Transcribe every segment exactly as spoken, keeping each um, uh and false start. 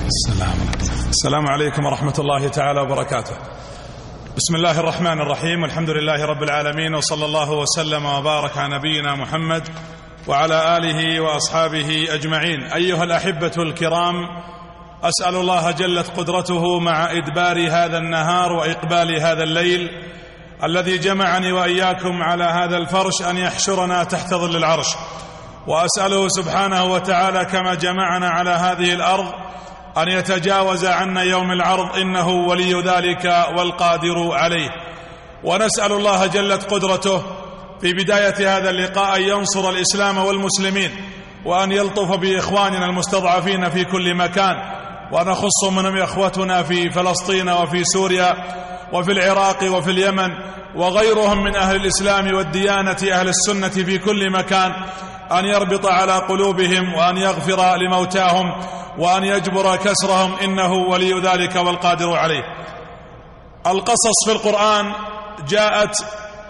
السلام عليكم. السلام عليكم ورحمة الله تعالى وبركاته. بسم الله الرحمن الرحيم، والحمد لله رب العالمين، وصلى الله وسلم وبارك على نبينا محمد وعلى آله وأصحابه أجمعين. أيها الأحبة الكرام، أسأل الله جلت قدرته مع إدبار هذا النهار وإقبال هذا الليل الذي جمعني وإياكم على هذا الفرش أن يحشرنا تحت ظل العرش، وأسأله سبحانه وتعالى كما جمعنا على هذه الأرض أن يتجاوز عنا يوم العرض، إنه ولي ذلك والقادر عليه. ونسأل الله جلت قدرته في بداية هذا اللقاء أن ينصر الإسلام والمسلمين، وأن يلطف بإخواننا المستضعفين في كل مكان، ونخص منهم إخوتنا في فلسطين وفي سوريا وفي العراق وفي اليمن وغيرهم من أهل الإسلام والديانة أهل السنة في كل مكان، أن يربط على قلوبهم وأن يغفر لموتاهم وأن يجبر كسرهم، إنه ولي ذلك والقادر عليه. القصص في القرآن جاءت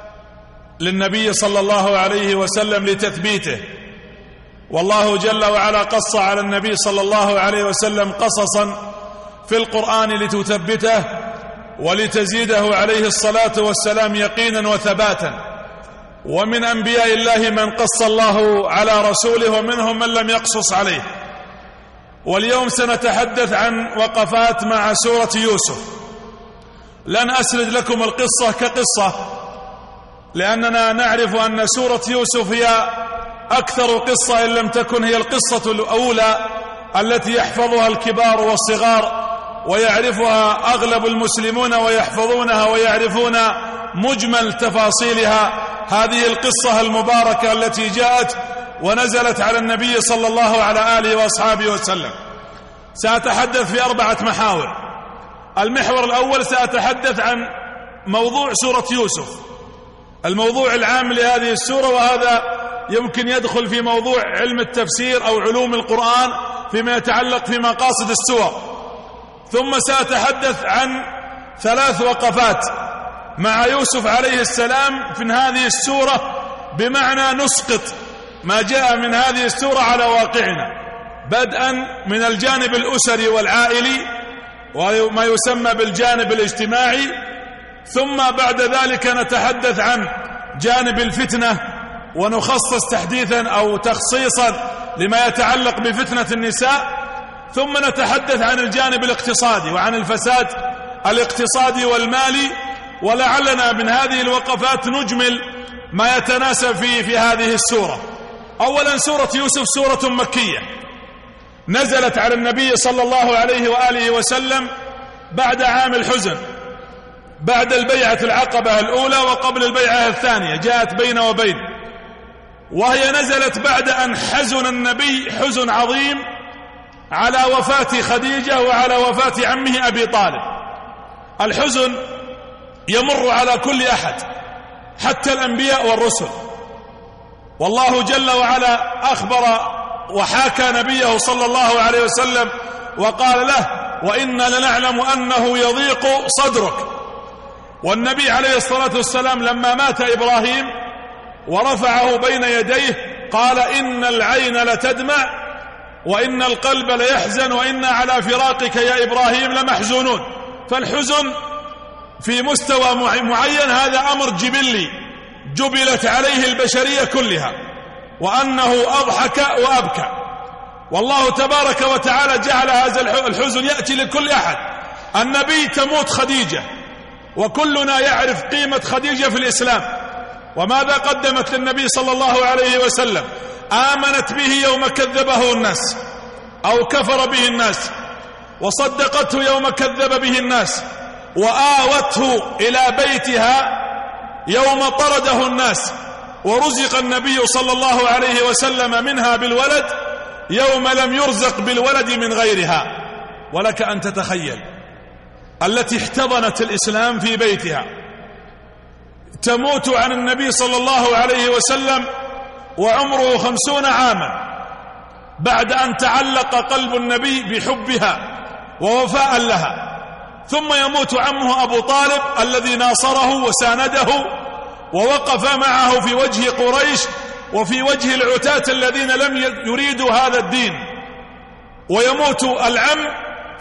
للنبي صلى الله عليه وسلم لتثبيته، والله جل وعلا قص على النبي صلى الله عليه وسلم قصصا في القرآن لتثبته ولتزيده عليه الصلاة والسلام يقينا وثباتا. ومن أنبياء الله من قص الله على رسوله، ومنهم من لم يقصص عليه. واليوم سنتحدث عن وقفات مع سورة يوسف. لن أسرد لكم القصة كقصة، لأننا نعرف أن سورة يوسف هي أكثر قصة إن لم تكن هي القصة الأولى التي يحفظها الكبار والصغار، ويعرفها أغلب المسلمون ويحفظونها ويعرفون مجمل تفاصيلها. هذه القصة المباركة التي جاءت ونزلت على النبي صلى الله على آله وأصحابه وسلم. سأتحدث في أربعة محاور. المحور الأول سأتحدث عن موضوع سورة يوسف، الموضوع العام لهذه السورة، وهذا يمكن يدخل في موضوع علم التفسير أو علوم القرآن فيما يتعلق في مقاصد السور. ثم سأتحدث عن ثلاث وقفات مع يوسف عليه السلام في هذه السورة، بمعنى نسقط ما جاء من هذه السورة على واقعنا، بدءا من الجانب الأسري والعائلي وما يسمى بالجانب الاجتماعي، ثم بعد ذلك نتحدث عن جانب الفتنة ونخصص تحديثا أو تخصيصا لما يتعلق بفتنة النساء، ثم نتحدث عن الجانب الاقتصادي وعن الفساد الاقتصادي والمالي. ولعلنا من هذه الوقفات نجمل ما يتناسب فيه في هذه السورة. أولا، سورة يوسف سورة مكية نزلت على النبي صلى الله عليه وآله وسلم بعد عام الحزن، بعد البيعة العقبة الأولى وقبل البيعة الثانية، جاءت بين وبين، وهي نزلت بعد أن حزن النبي حزن عظيم على وفاة خديجة وعلى وفاة عمه أبي طالب. الحزن يمر على كل أحد حتى الأنبياء والرسل، والله جل وعلا أخبر وحاكى نبيه صلى الله عليه وسلم وقال له: وإنا لنعلم أنه يضيق صدرك. والنبي عليه الصلاة والسلام لما مات إبراهيم ورفعه بين يديه قال: إن العين لتدمع وإن القلب ليحزن وإنا على فراقك يا إبراهيم لمحزونون. فالحزن في مستوى معين هذا أمر جبلي جبلت عليه البشرية كلها، وأنه أضحك وأبكى. والله تبارك وتعالى جعل هذا الحزن يأتي لكل أحد. النبي تموت خديجة، وكلنا يعرف قيمة خديجة في الإسلام، وماذا قدمت للنبي صلى الله عليه وسلم. آمنت به يوم كذبه الناس أو كفر به الناس، وصدقته يوم كذب به الناس، وآوته إلى بيتها يوم طرده الناس، ورزق النبي صلى الله عليه وسلم منها بالولد يوم لم يرزق بالولد من غيرها. ولك أن تتخيل التي احتضنت الإسلام في بيتها تموت عن النبي صلى الله عليه وسلم وعمره خمسون عاما، بعد أن تعلق قلب النبي بحبها ووفاء لها. ثم يموت عمه أبو طالب الذي ناصره وسانده ووقف معه في وجه قريش وفي وجه العتاة الذين لم يريدوا هذا الدين. ويموت العم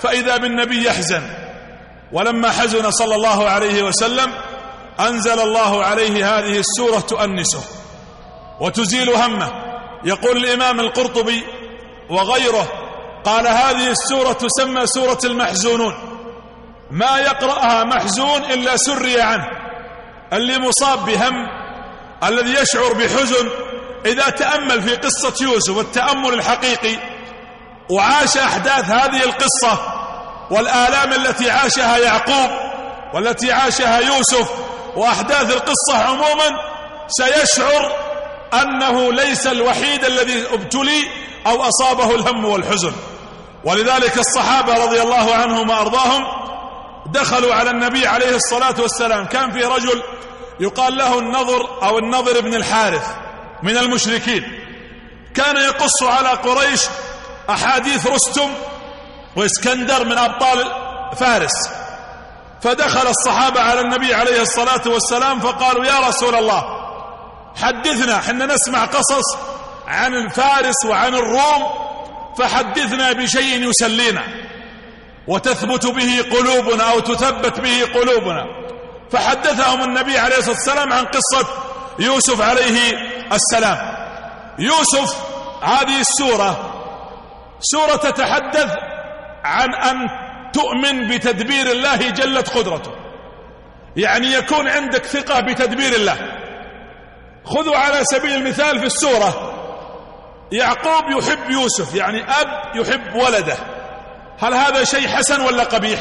فإذا بالنبي يحزن. ولما حزن صلى الله عليه وسلم أنزل الله عليه هذه السورة تؤنسه وتزيل همه. يقول الإمام القرطبي وغيره قال هذه السورة تسمى سورة المحزونون، ما يقرأها محزون إلا سري عنه. اللي مصاب بهم، الذي يشعر بحزن، إذا تأمل في قصة يوسف والتأمل الحقيقي وعاش أحداث هذه القصة والآلام التي عاشها يعقوب والتي عاشها يوسف وأحداث القصة عموما، سيشعر أنه ليس الوحيد الذي ابتلي أو أصابه الهم والحزن. ولذلك الصحابة رضي الله عنهم وأرضاهم دخلوا على النبي عليه الصلاة والسلام. كان في رجل يقال له النضر أو النضر بن الحارث من المشركين، كان يقص على قريش أحاديث رستم وإسكندر من أبطال فارس. فدخل الصحابة على النبي عليه الصلاة والسلام فقالوا يا رسول الله حدثنا، حنا نسمع قصص عن الفارس وعن الروم، فحدثنا بشيء يسلينا وتثبت به قلوبنا أو تثبت به قلوبنا. فحدثهم النبي عليه الصلاة والسلام عن قصة يوسف عليه السلام. يوسف هذه السورة سورة تتحدث عن أن تؤمن بتدبير الله جلت قدرته، يعني يكون عندك ثقة بتدبير الله. خذوا على سبيل المثال في السورة يعقوب يحب يوسف، يعني أب يحب ولده، هل هذا شيء حسن ولا قبيح؟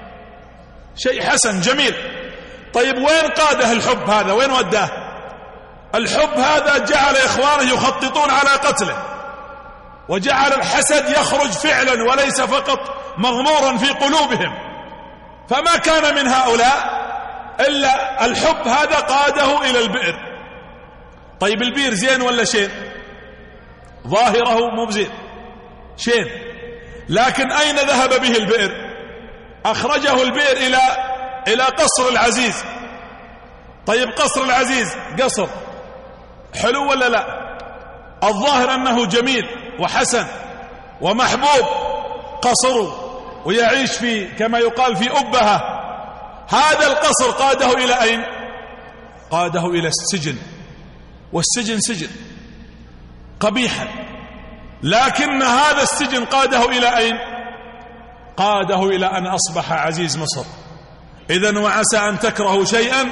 شيء حسن جميل. طيب وين قاده الحب هذا؟ وين وداه؟ الحب هذا جعل إخوانه يخططون على قتله، وجعل الحسد يخرج فعلا وليس فقط مغمورا في قلوبهم. فما كان من هؤلاء إلا الحب هذا قاده إلى البئر. طيب البئر زين ولا شين؟ ظاهره مو بزين، شين. لكن أين ذهب به البئر؟ أخرجه البئر إلى إلى قصر العزيز. طيب قصر العزيز قصر حلو ولا لا؟ الظاهر أنه جميل وحسن ومحبوب قصره، ويعيش في كما يقال في أبهة. هذا القصر قاده إلى أين؟ قاده إلى السجن، والسجن سجن قبيحا، لكن هذا السجن قاده إلى أين؟ قاده إلى أن أصبح عزيز مصر. إذن وعسى أن تكرهوا شيئا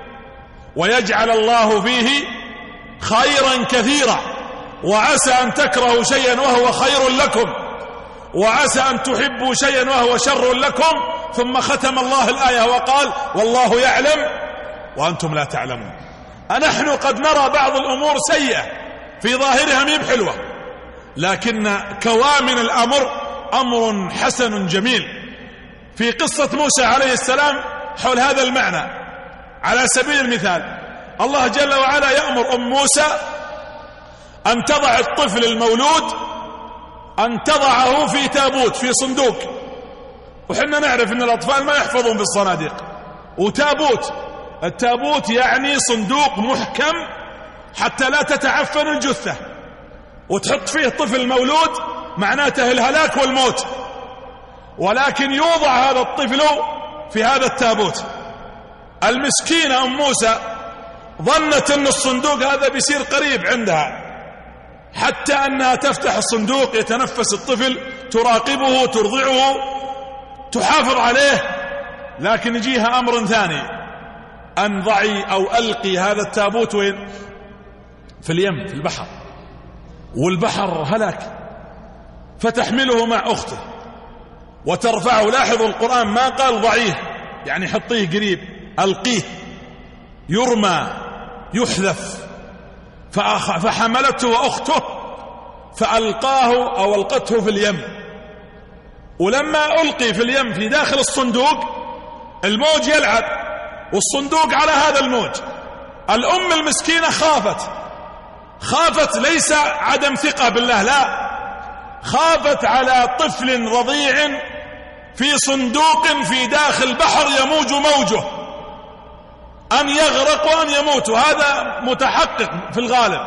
ويجعل الله فيه خيرا كثيرا، وعسى أن تكرهوا شيئا وهو خير لكم، وعسى أن تحبوا شيئا وهو شر لكم. ثم ختم الله الآية وقال والله يعلم وأنتم لا تعلمون. أنحن قد نرى بعض الأمور سيئة في ظاهرها ميم حلوة، لكن كوامن الأمر أمر حسن جميل. في قصة موسى عليه السلام حول هذا المعنى على سبيل المثال، الله جل وعلا يأمر أم موسى أن تضع الطفل المولود، أن تضعه في تابوت في صندوق. وحنا نعرف أن الأطفال ما يحفظون بالصناديق، وتابوت التابوت يعني صندوق محكم حتى لا تتعفن الجثة، وتحط فيه طفل مولود معناته الهلاك والموت. ولكن يوضع هذا الطفل في هذا التابوت. المسكينة أم موسى ظنت أن الصندوق هذا بيصير قريب عندها، حتى أنها تفتح الصندوق يتنفس الطفل، تراقبه، ترضعه، تحافظ عليه. لكن يجيها أمر ثاني، أن ضعي أو ألقي هذا التابوت وين؟ في اليم، في البحر، والبحر هلاك. فتحمله مع أخته وترفعه. لاحظوا القرآن ما قال ضعيه يعني حطيه قريب، ألقيه، يرمى، يحذف. فحملته وأخته فألقاه أو ألقته في اليم. ولما ألقي في اليم في داخل الصندوق الموج يلعب، والصندوق على هذا الموج. الأم المسكينة خافت، خافت ليس عدم ثقة بالله، لا، خافت على طفل رضيع في صندوق في داخل بحر يموج موجه، أن يغرق وأن يموت، وهذا متحقق في الغالب.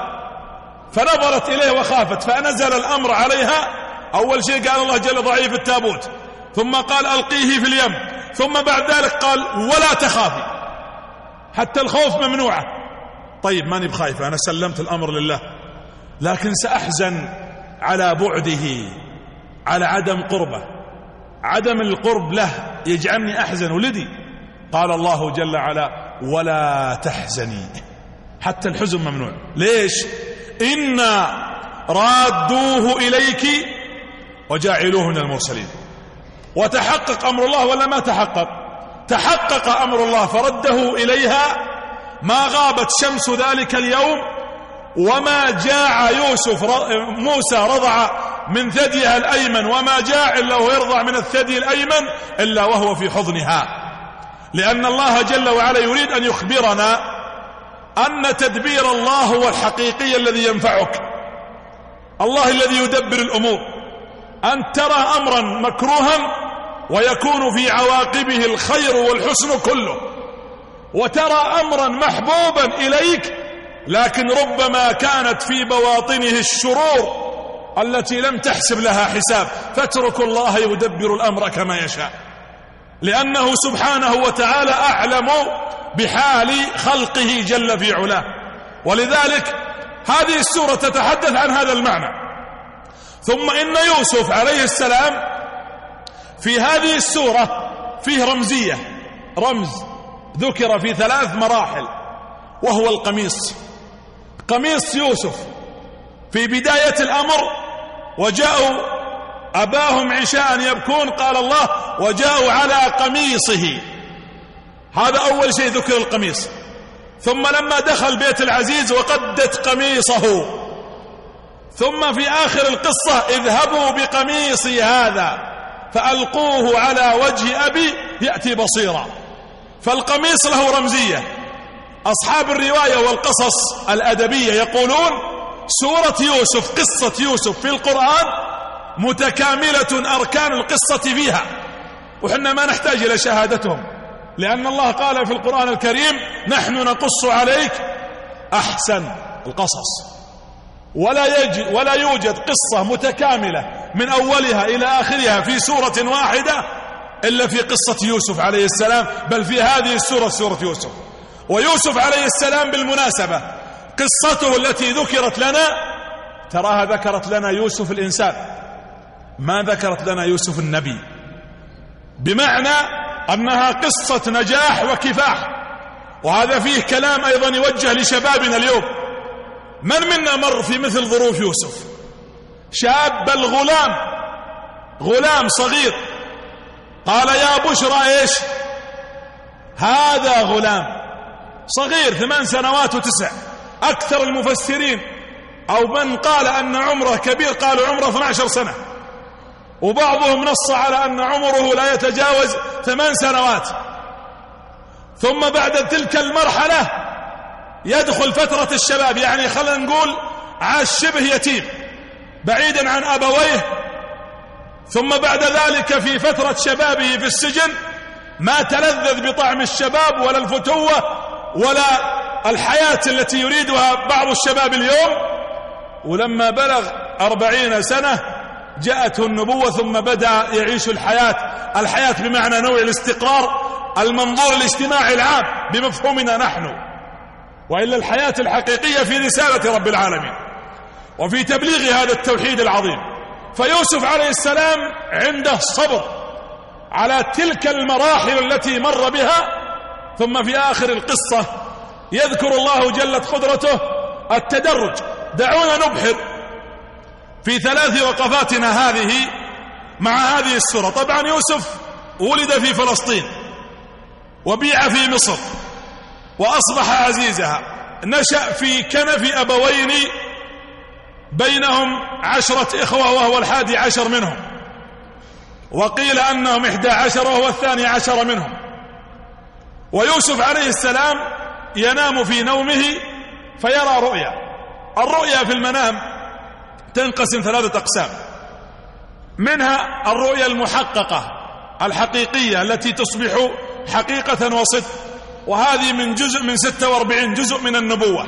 فنظرت إليه وخافت، فنزل الأمر عليها. أول شيء قال الله جل ضعيف التابوت، ثم قال ألقيه في اليم، ثم بعد ذلك قال ولا تخافي، حتى الخوف ممنوعة. طيب ماني بخايفة، أنا سلمت الأمر لله، لكن سأحزن على بعده، على عدم قربه، عدم القرب له يجعلني أحزن ولدي. قال الله جل وعلا ولا تحزني، حتى الحزن ممنوع. ليش؟ إنا رادوه إليك وجاعلوه من المرسلين. وتحقق أمر الله ولا ما تحقق؟ تحقق أمر الله فرده إليها، ما غابت شمس ذلك اليوم وما جاع يوسف موسى رضع من ثديها الأيمن، وما جاع إلا وهو يرضع من الثدي الأيمن إلا وهو في حضنها، لأن الله جل وعلا يريد أن يخبرنا أن تدبير الله هو الحقيقي الذي ينفعك، الله الذي يدبر الأمور. أن ترى أمرا مكروها ويكون في عواقبه الخير والحسن كله، وترى أمرا محبوبا إليك لكن ربما كانت في بواطنه الشرور التي لم تحسب لها حساب، فاترك الله يدبر الأمر كما يشاء، لأنه سبحانه وتعالى أعلم بحال خلقه جل في علاه. ولذلك هذه السورة تتحدث عن هذا المعنى. ثم إن يوسف عليه السلام في هذه السورة فيه رمزية، رمز ذكر في ثلاث مراحل، وهو القميص. قميص يوسف في بداية الأمر، وجاءوا أباهم عشاء يبكون، قال الله وجاءوا على قميصه، هذا أول شيء ذكر القميص. ثم لما دخل بيت العزيز وقدت قميصه، ثم في آخر القصة اذهبوا بقميصي هذا فألقوه على وجه أبي يأتي بصيرا. فالقميص له رمزية. أصحاب الرواية والقصص الأدبية يقولون سورة يوسف، قصة يوسف في القرآن متكاملة أركان القصة فيها، وحنا ما نحتاج إلى شهادتهم، لأن الله قال في القرآن الكريم نحن نقص عليك أحسن القصص. ولا يجد ولا يوجد قصة متكاملة من أولها إلى آخرها في سورة واحدة إلا في قصة يوسف عليه السلام، بل في هذه السورة سورة يوسف. ويوسف عليه السلام بالمناسبة قصته التي ذكرت لنا تراها ذكرت لنا يوسف الإنسان، ما ذكرت لنا يوسف النبي، بمعنى أنها قصة نجاح وكفاح. وهذا فيه كلام أيضا يوجه لشبابنا اليوم. من منا مر في مثل ظروف يوسف؟ شاب الغلام، غلام صغير، قال يا بشرى ايش هذا؟ غلام صغير ثمان سنوات وتسع. أكثر المفسرين أو من قال أن عمره كبير قالوا عمره اثنتي عشرة سنة، وبعضهم نص على أن عمره لا يتجاوز ثمان سنوات. ثم بعد تلك المرحلة يدخل فترة الشباب، يعني خلينا نقول عاش شبه يتيم بعيدا عن أبويه. ثم بعد ذلك في فترة شبابه في السجن ما تلذذ بطعم الشباب ولا الفتوة ولا الحياة التي يريدها بعض الشباب اليوم. ولما بلغ أربعين سنة جاءته النبوة، ثم بدأ يعيش الحياة، الحياة بمعنى نوع الاستقرار، المنظور الاجتماعي العام بمفهومنا نحن، وإلا الحياة الحقيقية في رسالة رب العالمين وفي تبليغ هذا التوحيد العظيم. فيوسف عليه السلام عنده صبر على تلك المراحل التي مر بها. ثم في آخر القصة يذكر الله جلت قدرته التدرج. دعونا نبحر في ثلاث وقفاتنا هذه مع هذه السورة. طبعا يوسف ولد في فلسطين وبيع في مصر وأصبح عزيزها، نشأ في كنف أبوين بينهم عشرة إخوة وهو الحادي عشر منهم، وقيل أنهم إحدى عشر وهو الثاني عشر منهم. ويوسف عليه السلام ينام في نومه فيرى رؤيا. الرؤيا في المنام تنقسم ثلاثة أقسام، منها الرؤيا المحققة الحقيقية التي تصبح حقيقة وصدق، وهذه من جزء من ستة وأربعين جزء من النبوة.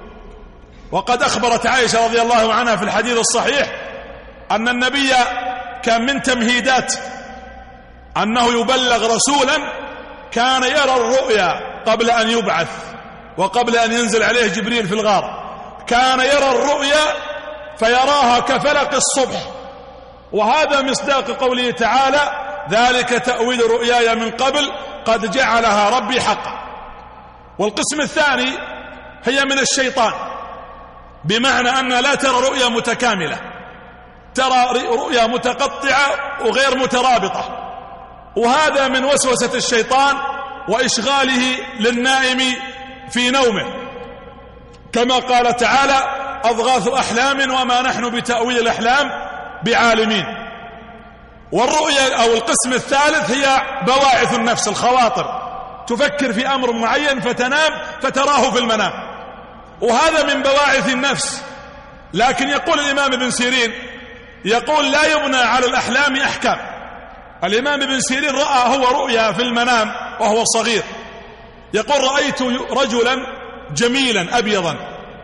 وقد أخبرت عائشة رضي الله عنها في الحديث الصحيح أن النبي كان من تمهيدات أنه يبلغ رسولا كان يرى الرؤيا قبل أن يبعث وقبل أن ينزل عليه جبريل في الغار، كان يرى الرؤيا فيراها كفلق الصبح. وهذا مصداق قوله تعالى: ذلك تأويل رؤياي من قبل قد جعلها ربي حقا. والقسم الثاني هي من الشيطان، بمعنى أن لا ترى رؤيا متكاملة، ترى رؤيا متقطعة وغير مترابطة، وهذا من وسوسة الشيطان وإشغاله للنائم في نومه، كما قال تعالى: أضغاث أحلام وما نحن بتأويل الأحلام بعالمين. والرؤيا أو القسم الثالث هي بواعث النفس، الخواطر، تفكر في أمر معين فتنام فتراه في المنام، وهذا من بواعث النفس. لكن يقول الإمام ابن سيرين، يقول: لا يبنى على الأحلام أحكام. الإمام ابن سيرين رأى هو رؤيا في المنام وهو صغير، يقول: رأيت رجلا جميلا أبيضا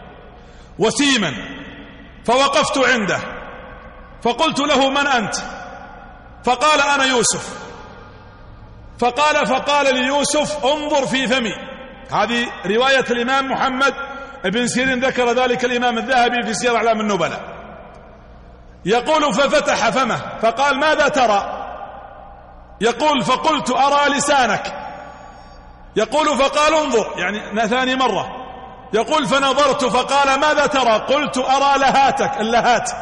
وسيما، فوقفت عنده فقلت له: من أنت؟ فقال: أنا يوسف. فقال فقال ليوسف: انظر في فمي. هذه رواية الإمام محمد ابن سيرين، ذكر ذلك الإمام الذهبي في سير أعلام النبلاء. يقول: ففتح فمه فقال: ماذا ترى؟ يقول: فقلت: أرى لسانك. يقول: فقال: انظر، يعني ثاني مرة. يقول: فنظرت فقال: ماذا ترى؟ قلت: أرى لهاتك، اللهات.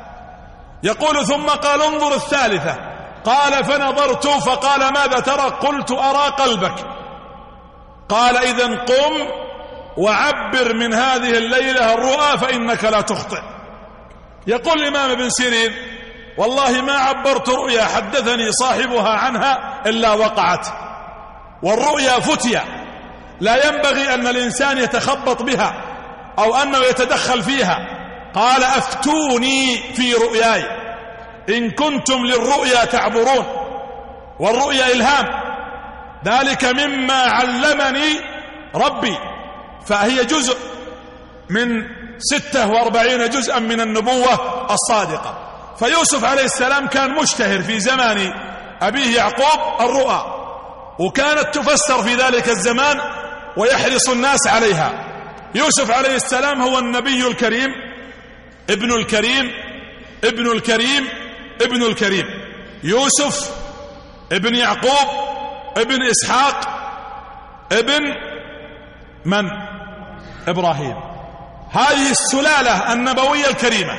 يقول: ثم قال: انظر الثالثة. قال: فنظرت فقال: ماذا ترى؟ قلت: أرى قلبك. قال: إذن قم وعبر من هذه الليلة الرؤى فإنك لا تخطئ. يقول الإمام ابن سيرين: والله ما عبرت رؤيا حدثني صاحبها عنها إلا وقعت. والرؤيا فتية، لا ينبغي أن الإنسان يتخبط بها أو أنه يتدخل فيها. قال: أفتوني في رؤياي إن كنتم للرؤيا تعبرون. والرؤيا إلهام، ذلك مما علمني ربي، فهي جزء من ستة واربعين جزءا من النبوة الصادقة. فيوسف عليه السلام كان مشتهر في زمان أبيه يعقوب الرؤى، وكانت تفسر في ذلك الزمان ويحرص الناس عليها. يوسف عليه السلام هو النبي الكريم، ابن الكريم، ابن الكريم، ابن الكريم. يوسف ابن يعقوب ابن إسحاق ابن من؟ إبراهيم. هذه السلالة النبوية الكريمة.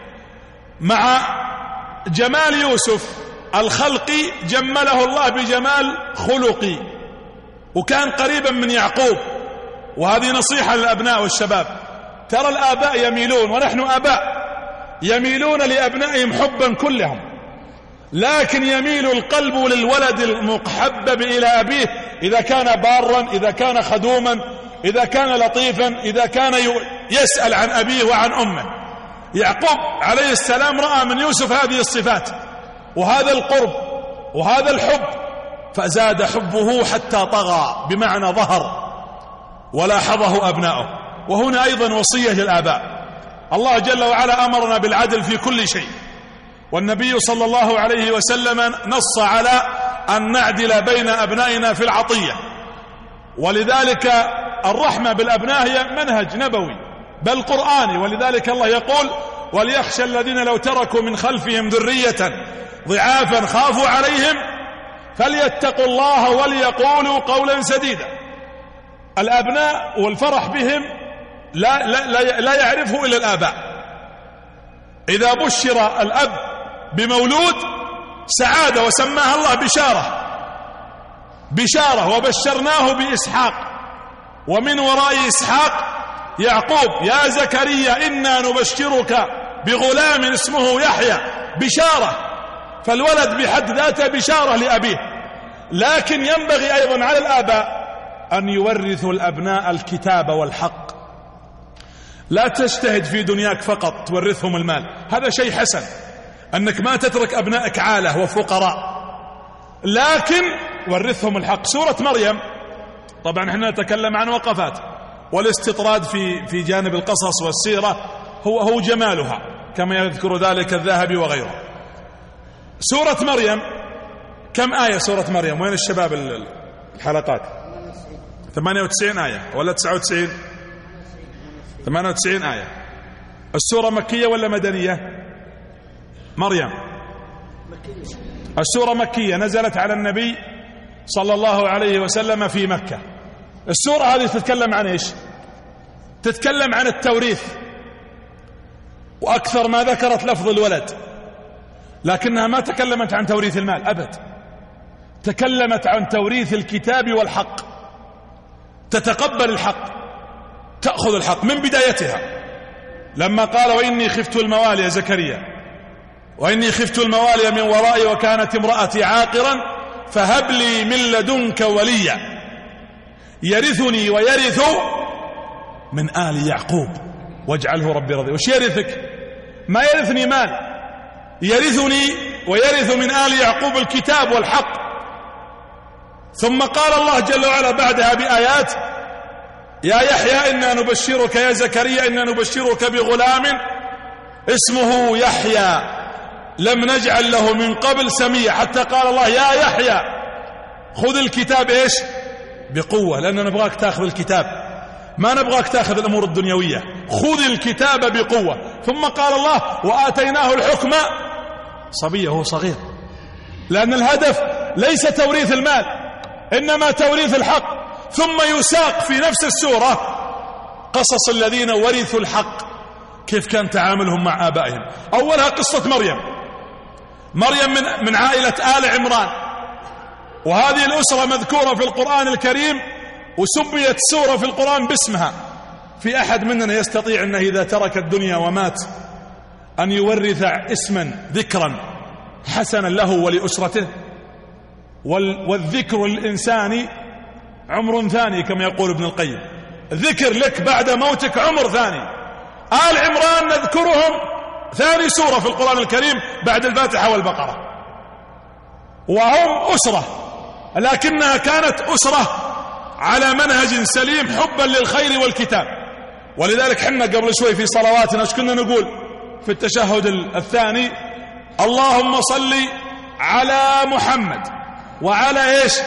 مع جمال يوسف الخلقي جمله الله بجمال خلقي، وكان قريبا من يعقوب. وهذه نصيحة للأبناء والشباب. ترى الآباء يميلون، ونحن آباء، يميلون لأبنائهم حبا كلهم، لكن يميل القلب للولد المحبب إلى أبيه إذا كان بارا، إذا كان خدوما، إذا كان لطيفا، إذا كان يسأل عن أبيه وعن أمه. يعقوب عليه السلام رأى من يوسف هذه الصفات وهذا القرب وهذا الحب، فزاد حبه حتى طغى، بمعنى ظهر ولاحظه أبناؤه. وهنا أيضا وصية للآباء. الله جل وعلا أمرنا بالعدل في كل شيء، والنبي صلى الله عليه وسلم نص على أن نعدل بين أبنائنا في العطية. ولذلك الرحمة بالأبناء هي منهج نبوي بل قرآني. ولذلك الله يقول: وليخشى الذين لو تركوا من خلفهم ذرية ضعافا خافوا عليهم فليتقوا الله وليقولوا قولا سديدا. الأبناء والفرح بهم لا, لا, لا, لا يعرفه إلا الآباء. إذا بشر الأب بمولود سعادة وسماها الله بشارة بشارة وبشرناه بإسحاق، ومن وراء إسحاق يعقوب. يا زكريا إنا نبشرك بغلام اسمه يحيى، بشارة. فالولد بحد ذاته بشارة لأبيه. لكن ينبغي أيضا على الآباء أن يورثوا الأبناء الكتاب والحق. لا تجتهد في دنياك فقط تورثهم المال، هذا شيء حسن أنك ما تترك أبنائك عالة وفقراء، لكن ورثهم الحق. سورة مريم، طبعا احنا نتكلم عن وقفات، والاستطراد في في جانب القصص والسيرة هو هو جمالها كما يذكر ذلك الذهبي وغيره. سورة مريم كم آية سورة مريم؟ وين الشباب الحلقات؟ ثمانية وتسعين آية ولا تسعة وتسعين؟ ثمانية وتسعين آية. السورة مكية ولا مدنية؟ مريم السورة مكية، نزلت على النبي صلى الله عليه وسلم في مكة. السورة هذه تتكلم عن إيش؟ تتكلم عن التوريث، وأكثر ما ذكرت لفظ الولد، لكنها ما تكلمت عن توريث المال أبد، تكلمت عن توريث الكتاب والحق. تتقبل الحق، تأخذ الحق من بدايتها، لما قال وإني خفت الموالي زكريا وإني خفت الموالي من ورائي وكانت امرأتي عاقرا فهب لي من لدنك وليا يرثني ويرث من آل يعقوب واجعله ربي رضي. وش يرثك؟ ما يرثني مال، يرثني ويرث من آل يعقوب الكتاب والحق. ثم قال الله جل وعلا بعدها بآيات يا يحيى إنا نبشرك يا زكريا إنا نبشرك بغلام اسمه يحيى لم نجعل له من قبل سميا، حتى قال الله يا يحيى خذ الكتاب إيش؟ بقوة، لأننا نبغاك تأخذ الكتاب، ما نبغاك تأخذ الأمور الدنيوية، خذ الكتاب بقوة. ثم قال الله وآتيناه الحكم صبيا، هو صغير، لأن الهدف ليس توريث المال إنما توريث الحق. ثم يساق في نفس السورة قصص الذين ورثوا الحق، كيف كان تعاملهم مع آبائهم. أولها قصة مريم. مريم من, من عائلة آل عمران، وهذه الأسرة مذكورة في القرآن الكريم، وسميت سورة في القرآن باسمها. في أحد مننا يستطيع أنه إذا ترك الدنيا ومات أن يورث اسما ذكرا حسنا له ولأسرته؟ والذكر للإنسان عمر ثاني كما يقول ابن القيم، ذكر لك بعد موتك عمر ثاني. آل عمران نذكرهم ثاني سورة في القرآن الكريم بعد الفاتحة والبقرة، وهم أسرة، لكنها كانت أسرة على منهج سليم حبا للخير والكتاب. ولذلك حنا قبل شوي في صلواتنا ايش كنا نقول في التشهد الثاني؟ اللهم صل على محمد وعلى ايش؟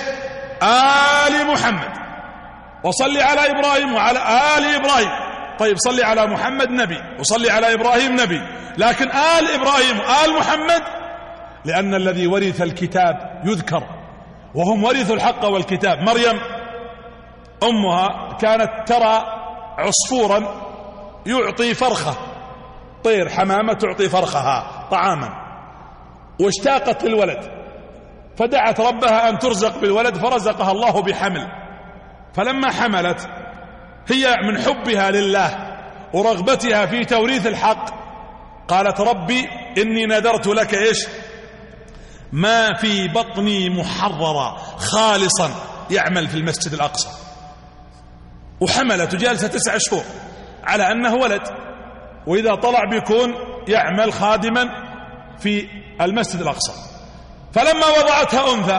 آل محمد، وصلي على إبراهيم وعلى آل إبراهيم. طيب صلي على محمد نبي وصلي على إبراهيم نبي، لكن آل إبراهيم وآل محمد لأن الذي ورث الكتاب يذكر، وهم ورثوا الحق والكتاب. مريم أمها كانت ترى عصفورا يعطي فرخة، طير حمامة تعطي فرخها طعاما، واشتاقت للولد فدعت ربها أن ترزق بالولد فرزقها الله بحمل. فلما حملت هي من حبها لله ورغبتها في توريث الحق قالت ربي إني نذرت لك إيش؟ ما في بطني محررا خالصا يعمل في المسجد الأقصى. وحملت وجالسة تسع شهور على أنه ولد، وإذا طلع بيكون يعمل خادما في المسجد الأقصى. فلما وضعتها أنثى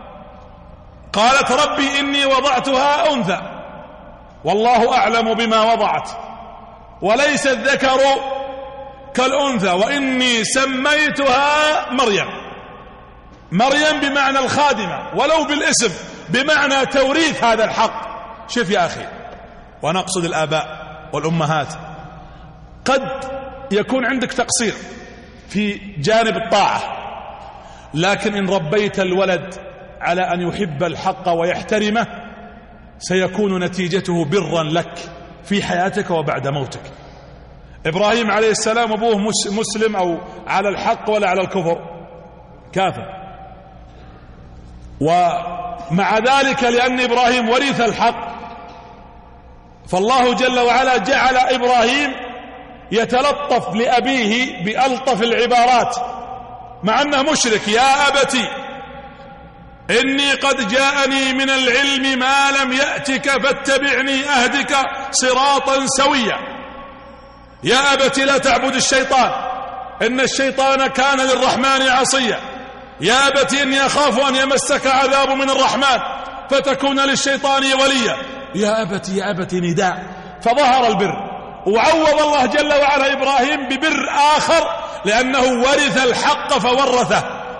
قالت ربي إني وضعتها أنثى والله أعلم بما وضعت وليس الذكر كالأنثى وإني سميتها مريم. مريم بمعنى الخادمة ولو بالاسم، بمعنى توريث هذا الحق. شوف يا أخي، وأنا أقصد الآباء والأمهات، قد يكون عندك تقصير في جانب الطاعة، لكن إن ربيت الولد على أن يحب الحق ويحترمه سيكون نتيجته برا لك في حياتك وبعد موتك. إبراهيم عليه السلام أبوه مسلم أو على الحق ولا على الكفر؟ كافر. ومع ذلك لأن إبراهيم ورث الحق فالله جل وعلا جعل إبراهيم يتلطف لأبيه بألطف العبارات مع أنه مشرك. يا أبتي إني قد جاءني من العلم ما لم يأتك فاتبعني أهدك صراطا سويا. يا أبتي لا تعبد الشيطان إن الشيطان كان للرحمن عصيا. يا أبتي إني أخاف أن يمسك عذاب من الرحمن فتكون للشيطان وليا. يا أبتي يا أبتي نداء، فظهر البر. وعوض الله جل وعلا إبراهيم ببر آخر لأنه ورث الحق فورثه.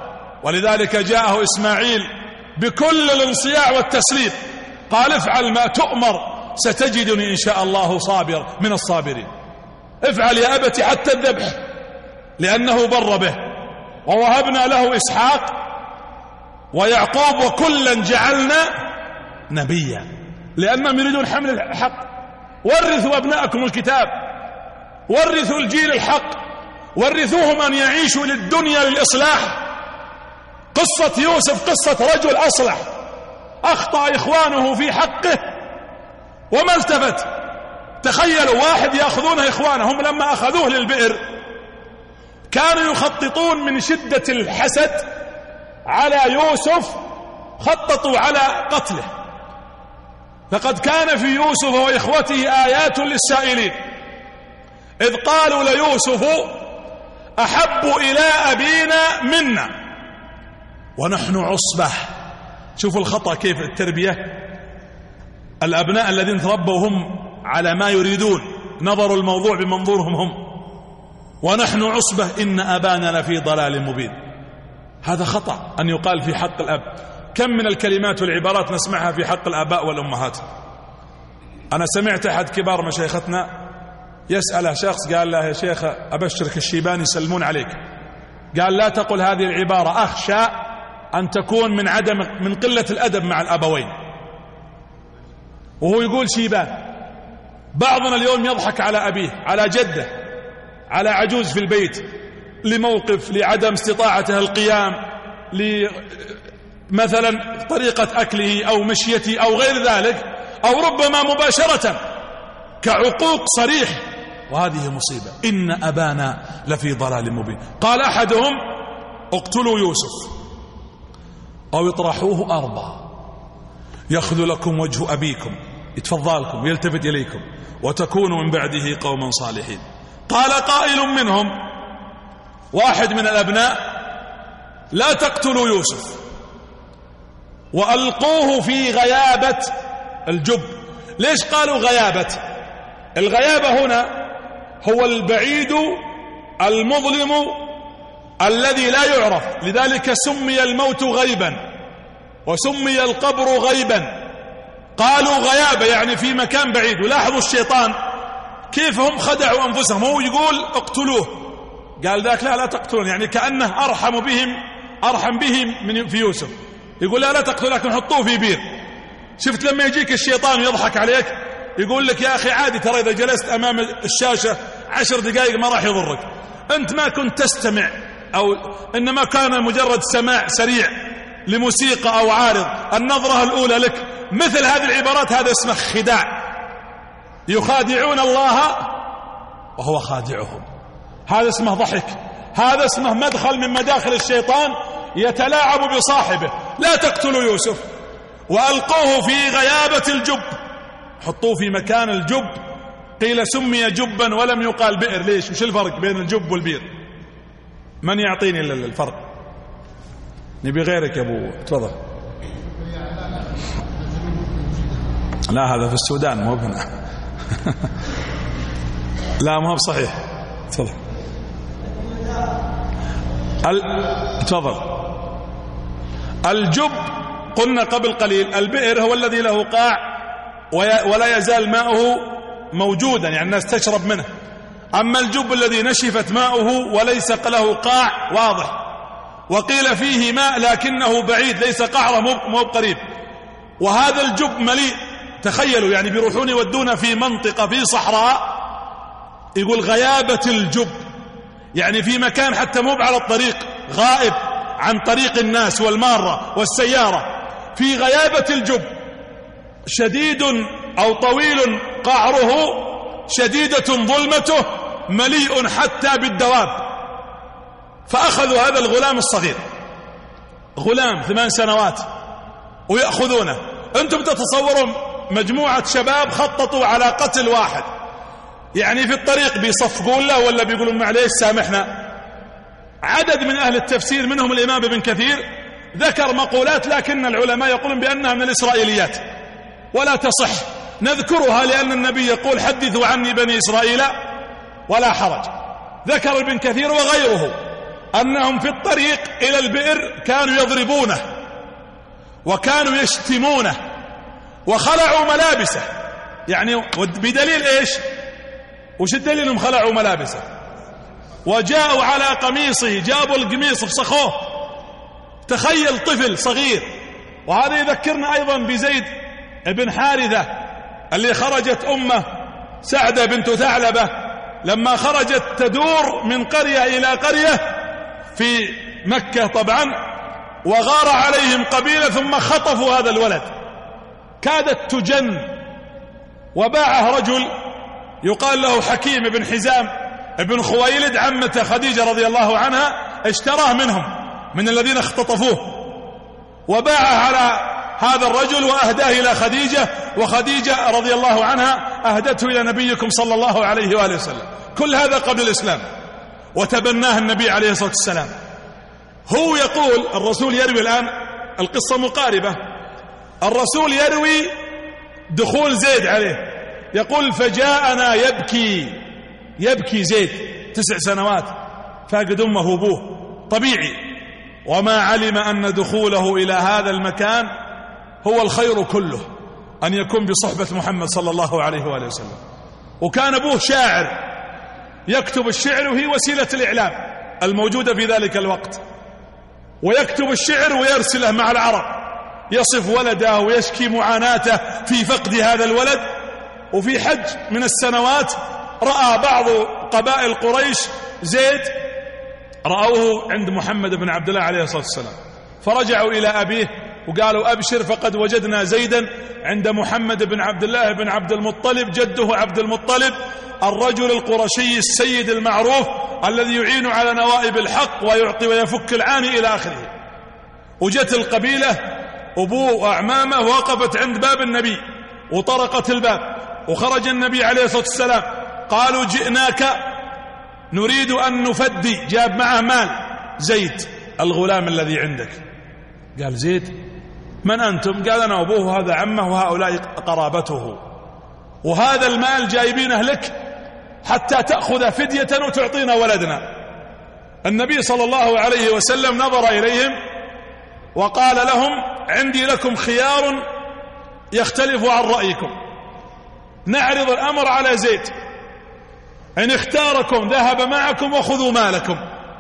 ولذلك جاءه إسماعيل بكل الانصياع والتسليم، قال افعل ما تؤمر ستجدني إن شاء الله صابر من الصابرين. افعل يا أبت حتى الذبح، لأنه بر به. ووهبنا له إسحاق ويعقوب وكلا جعلنا نبيا، لأنهم يريدون حمل الحق. ورثوا أبناءكم الكتاب، ورثوا الجيل الحق، ورثوهم أن يعيشوا للدنيا للإصلاح. قصة يوسف قصة رجل أصلح، أخطأ إخوانه في حقه وما التفت. تخيلوا واحد يأخذونه إخوانهم لما أخذوه للبئر كانوا يخططون من شدة الحسد على يوسف، خططوا على قتله. لقد كان في يوسف وإخوته آيات للسائلين، إذ قالوا ليوسف أحب إلى أبينا منا ونحن عصبة. شوفوا الخطأ كيف التربية. الأبناء الذين تربوا هم على ما يريدون، نظروا الموضوع بمنظورهم هم. ونحن عصبة إن أبانا لفي ضلال مبين. هذا خطأ أن يقال في حق الأب. كم من الكلمات والعبارات نسمعها في حق الآباء والأمهات. أنا سمعت أحد كبار مشايختنا يسأله شخص، قال له يا شيخ أبشرك الشيباني يسلمون عليك. قال لا تقل هذه العبارة، أخشى أن تكون من عدم من قلة الأدب مع الأبوين. وهو يقول شيبان. بعضنا اليوم يضحك على أبيه، على جده، على عجوز في البيت، لموقف، لعدم استطاعته القيام، لمثلا طريقة أكله أو مشيته أو غير ذلك، أو ربما مباشرة كعقوق صريح. وهذه مصيبة. إن أبانا لفي ضلال مبين. قال أحدهم اقتلوا يوسف أو اطرحوه أرضا يخذ لكم وجه أبيكم، يتفضلكم ويلتفت إليكم وتكونوا من بعده قوما صالحين. قال قائل منهم، واحد من الأبناء، لا تقتلوا يوسف وألقوه في غيابة الجب. ليش قالوا غيابة؟ الغيابة هنا هو البعيد المظلم الذي لا يعرف، لذلك سمي الموت غيبا وسمي القبر غيبا. قالوا غيابة يعني في مكان بعيد. ولاحظوا الشيطان كيف هم خدعوا أنفسهم. هو يقول اقتلوه، قال ذاك لا لا تقتلون، يعني كأنه أرحم بهم أرحم بهم من في يوسف. يقول لا لا تقتلوا لكن حطوه في بير. شفت لما يجيك الشيطان ويضحك عليك يقول لك يا أخي عادي، ترى إذا جلست أمام الشاشة عشر دقائق ما راح يضرك، أنت ما كنت تستمع، أو إنما كان مجرد سماع سريع لموسيقى أو عارض، النظرة الأولى لك. مثل هذه العبارات هذا اسمه خداع. يخادعون الله وهو خادعهم. هذا اسمه ضحك، هذا اسمه مدخل من مداخل الشيطان يتلاعب بصاحبه. لا تقتلوا يوسف وألقوه في غيابة الجب، حطوه في مكان الجب. قيل سمي جبا ولم يقال بئر. ليش؟ وش الفرق بين الجب والبئر؟ من يعطيني الفرق؟ نبي غيرك يا ابو، تفضل. لا هذا في السودان مو هنا. لا مو بصحيح. تفضل. ال... تفضل. الجب قلنا قبل قليل البئر هو الذي له قاع ولا يزال ماؤه موجودا، يعني الناس تشرب منه. أما الجب الذي نشفت ماؤه وليس له قاع واضح، وقيل فيه ماء لكنه بعيد ليس قعره مو قريب. وهذا الجب مليء. تخيلوا يعني بيروحون يودونا في منطقة في صحراء، يقول غيابة الجب، يعني في مكان حتى مو على الطريق، غائب عن طريق الناس والمارة والسيارة، في غيابة الجب، شديد أو طويل قعره، شديدة ظلمته، مليء حتى بالدواب. فأخذوا هذا الغلام الصغير، غلام ثمان سنوات، ويأخذونه. أنتم تتصورون مجموعة شباب خططوا على قتل واحد، يعني في الطريق بيصفقون له ولا بيقولون معليش سامحنا. عدد من أهل التفسير منهم الإمام ابن كثير ذكر مقولات، لكن العلماء يقولون بأنها من الإسرائيليات ولا تصح، نذكرها لأن النبي يقول حدثوا عني بني إسرائيل ولا حرج. ذكر ابن كثير وغيره أنهم في الطريق إلى البئر كانوا يضربونه وكانوا يشتمونه وخلعوا ملابسه. يعني بدليل إيش؟ وش الدليل أنهم خلعوا ملابسه؟ وجاءوا على قميصه، جابوا القميص فسخوه. تخيل طفل صغير. وهذا يذكرنا أيضا بزيد بن حارثة اللي خرجت أمه سعدة بنت ثعلبة لما خرجت تدور من قرية إلى قرية في مكة طبعا، وغار عليهم قبيلة ثم خطفوا هذا الولد، كادت تجن. وباعه رجل يقال له حكيم بن حزام بن خويلد عمة خديجة رضي الله عنها، اشتراه منهم من الذين اختطفوه، وباعه على هذا الرجل وأهداه إلى خديجة، وخديجة رضي الله عنها أهدته إلى نبيكم صلى الله عليه وآله وسلم. كل هذا قبل الإسلام، وتبناه النبي عليه الصلاة والسلام. هو يقول الرسول يروي الآن القصة مقاربة. الرسول يروي دخول زيد عليه، يقول فجاءنا يبكي يبكي زيد تسع سنوات فاقد أمه وأبوه طبيعي، وما علم أن دخوله إلى هذا المكان هو الخير كله، أن يكون بصحبة محمد صلى الله عليه وآله وسلم. وكان أبوه شاعر يكتب الشعر، وهي وسيلة الإعلام الموجودة في ذلك الوقت، ويكتب الشعر ويرسله مع العرب، يصف ولده ويشكي معاناته في فقد هذا الولد. وفي حج من السنوات رأى بعض قبائل قريش زيد، رأوه عند محمد بن عبد الله عليه الصلاة والسلام، فرجعوا إلى أبيه وقالوا أبشر فقد وجدنا زيدا عند محمد بن عبد الله بن عبد المطلب جده عبد المطلب، الرجل القرشي السيد المعروف الذي يعين على نوائب الحق ويعطي ويفك العاني إلى آخره. وجت القبيلة أبوه وأعمامه وقفت عند باب النبي وطرقت الباب، وخرج النبي عليه الصلاة والسلام، قالوا جئناك نريد أن نفدي، جاب معه مال زيد الغلام الذي عندك. قال زيد من أنتم؟ قال أنا أبوه هذا عمه وهؤلاء قرابته، وهذا المال جايبينه لك حتى تأخذ فدية وتعطينا ولدنا. النبي صلى الله عليه وسلم نظر إليهم وقال لهم عندي لكم خيار يختلف عن رأيكم، نعرض الأمر على زيد، إن اختاركم ذهب معكم وخذوا مالكم،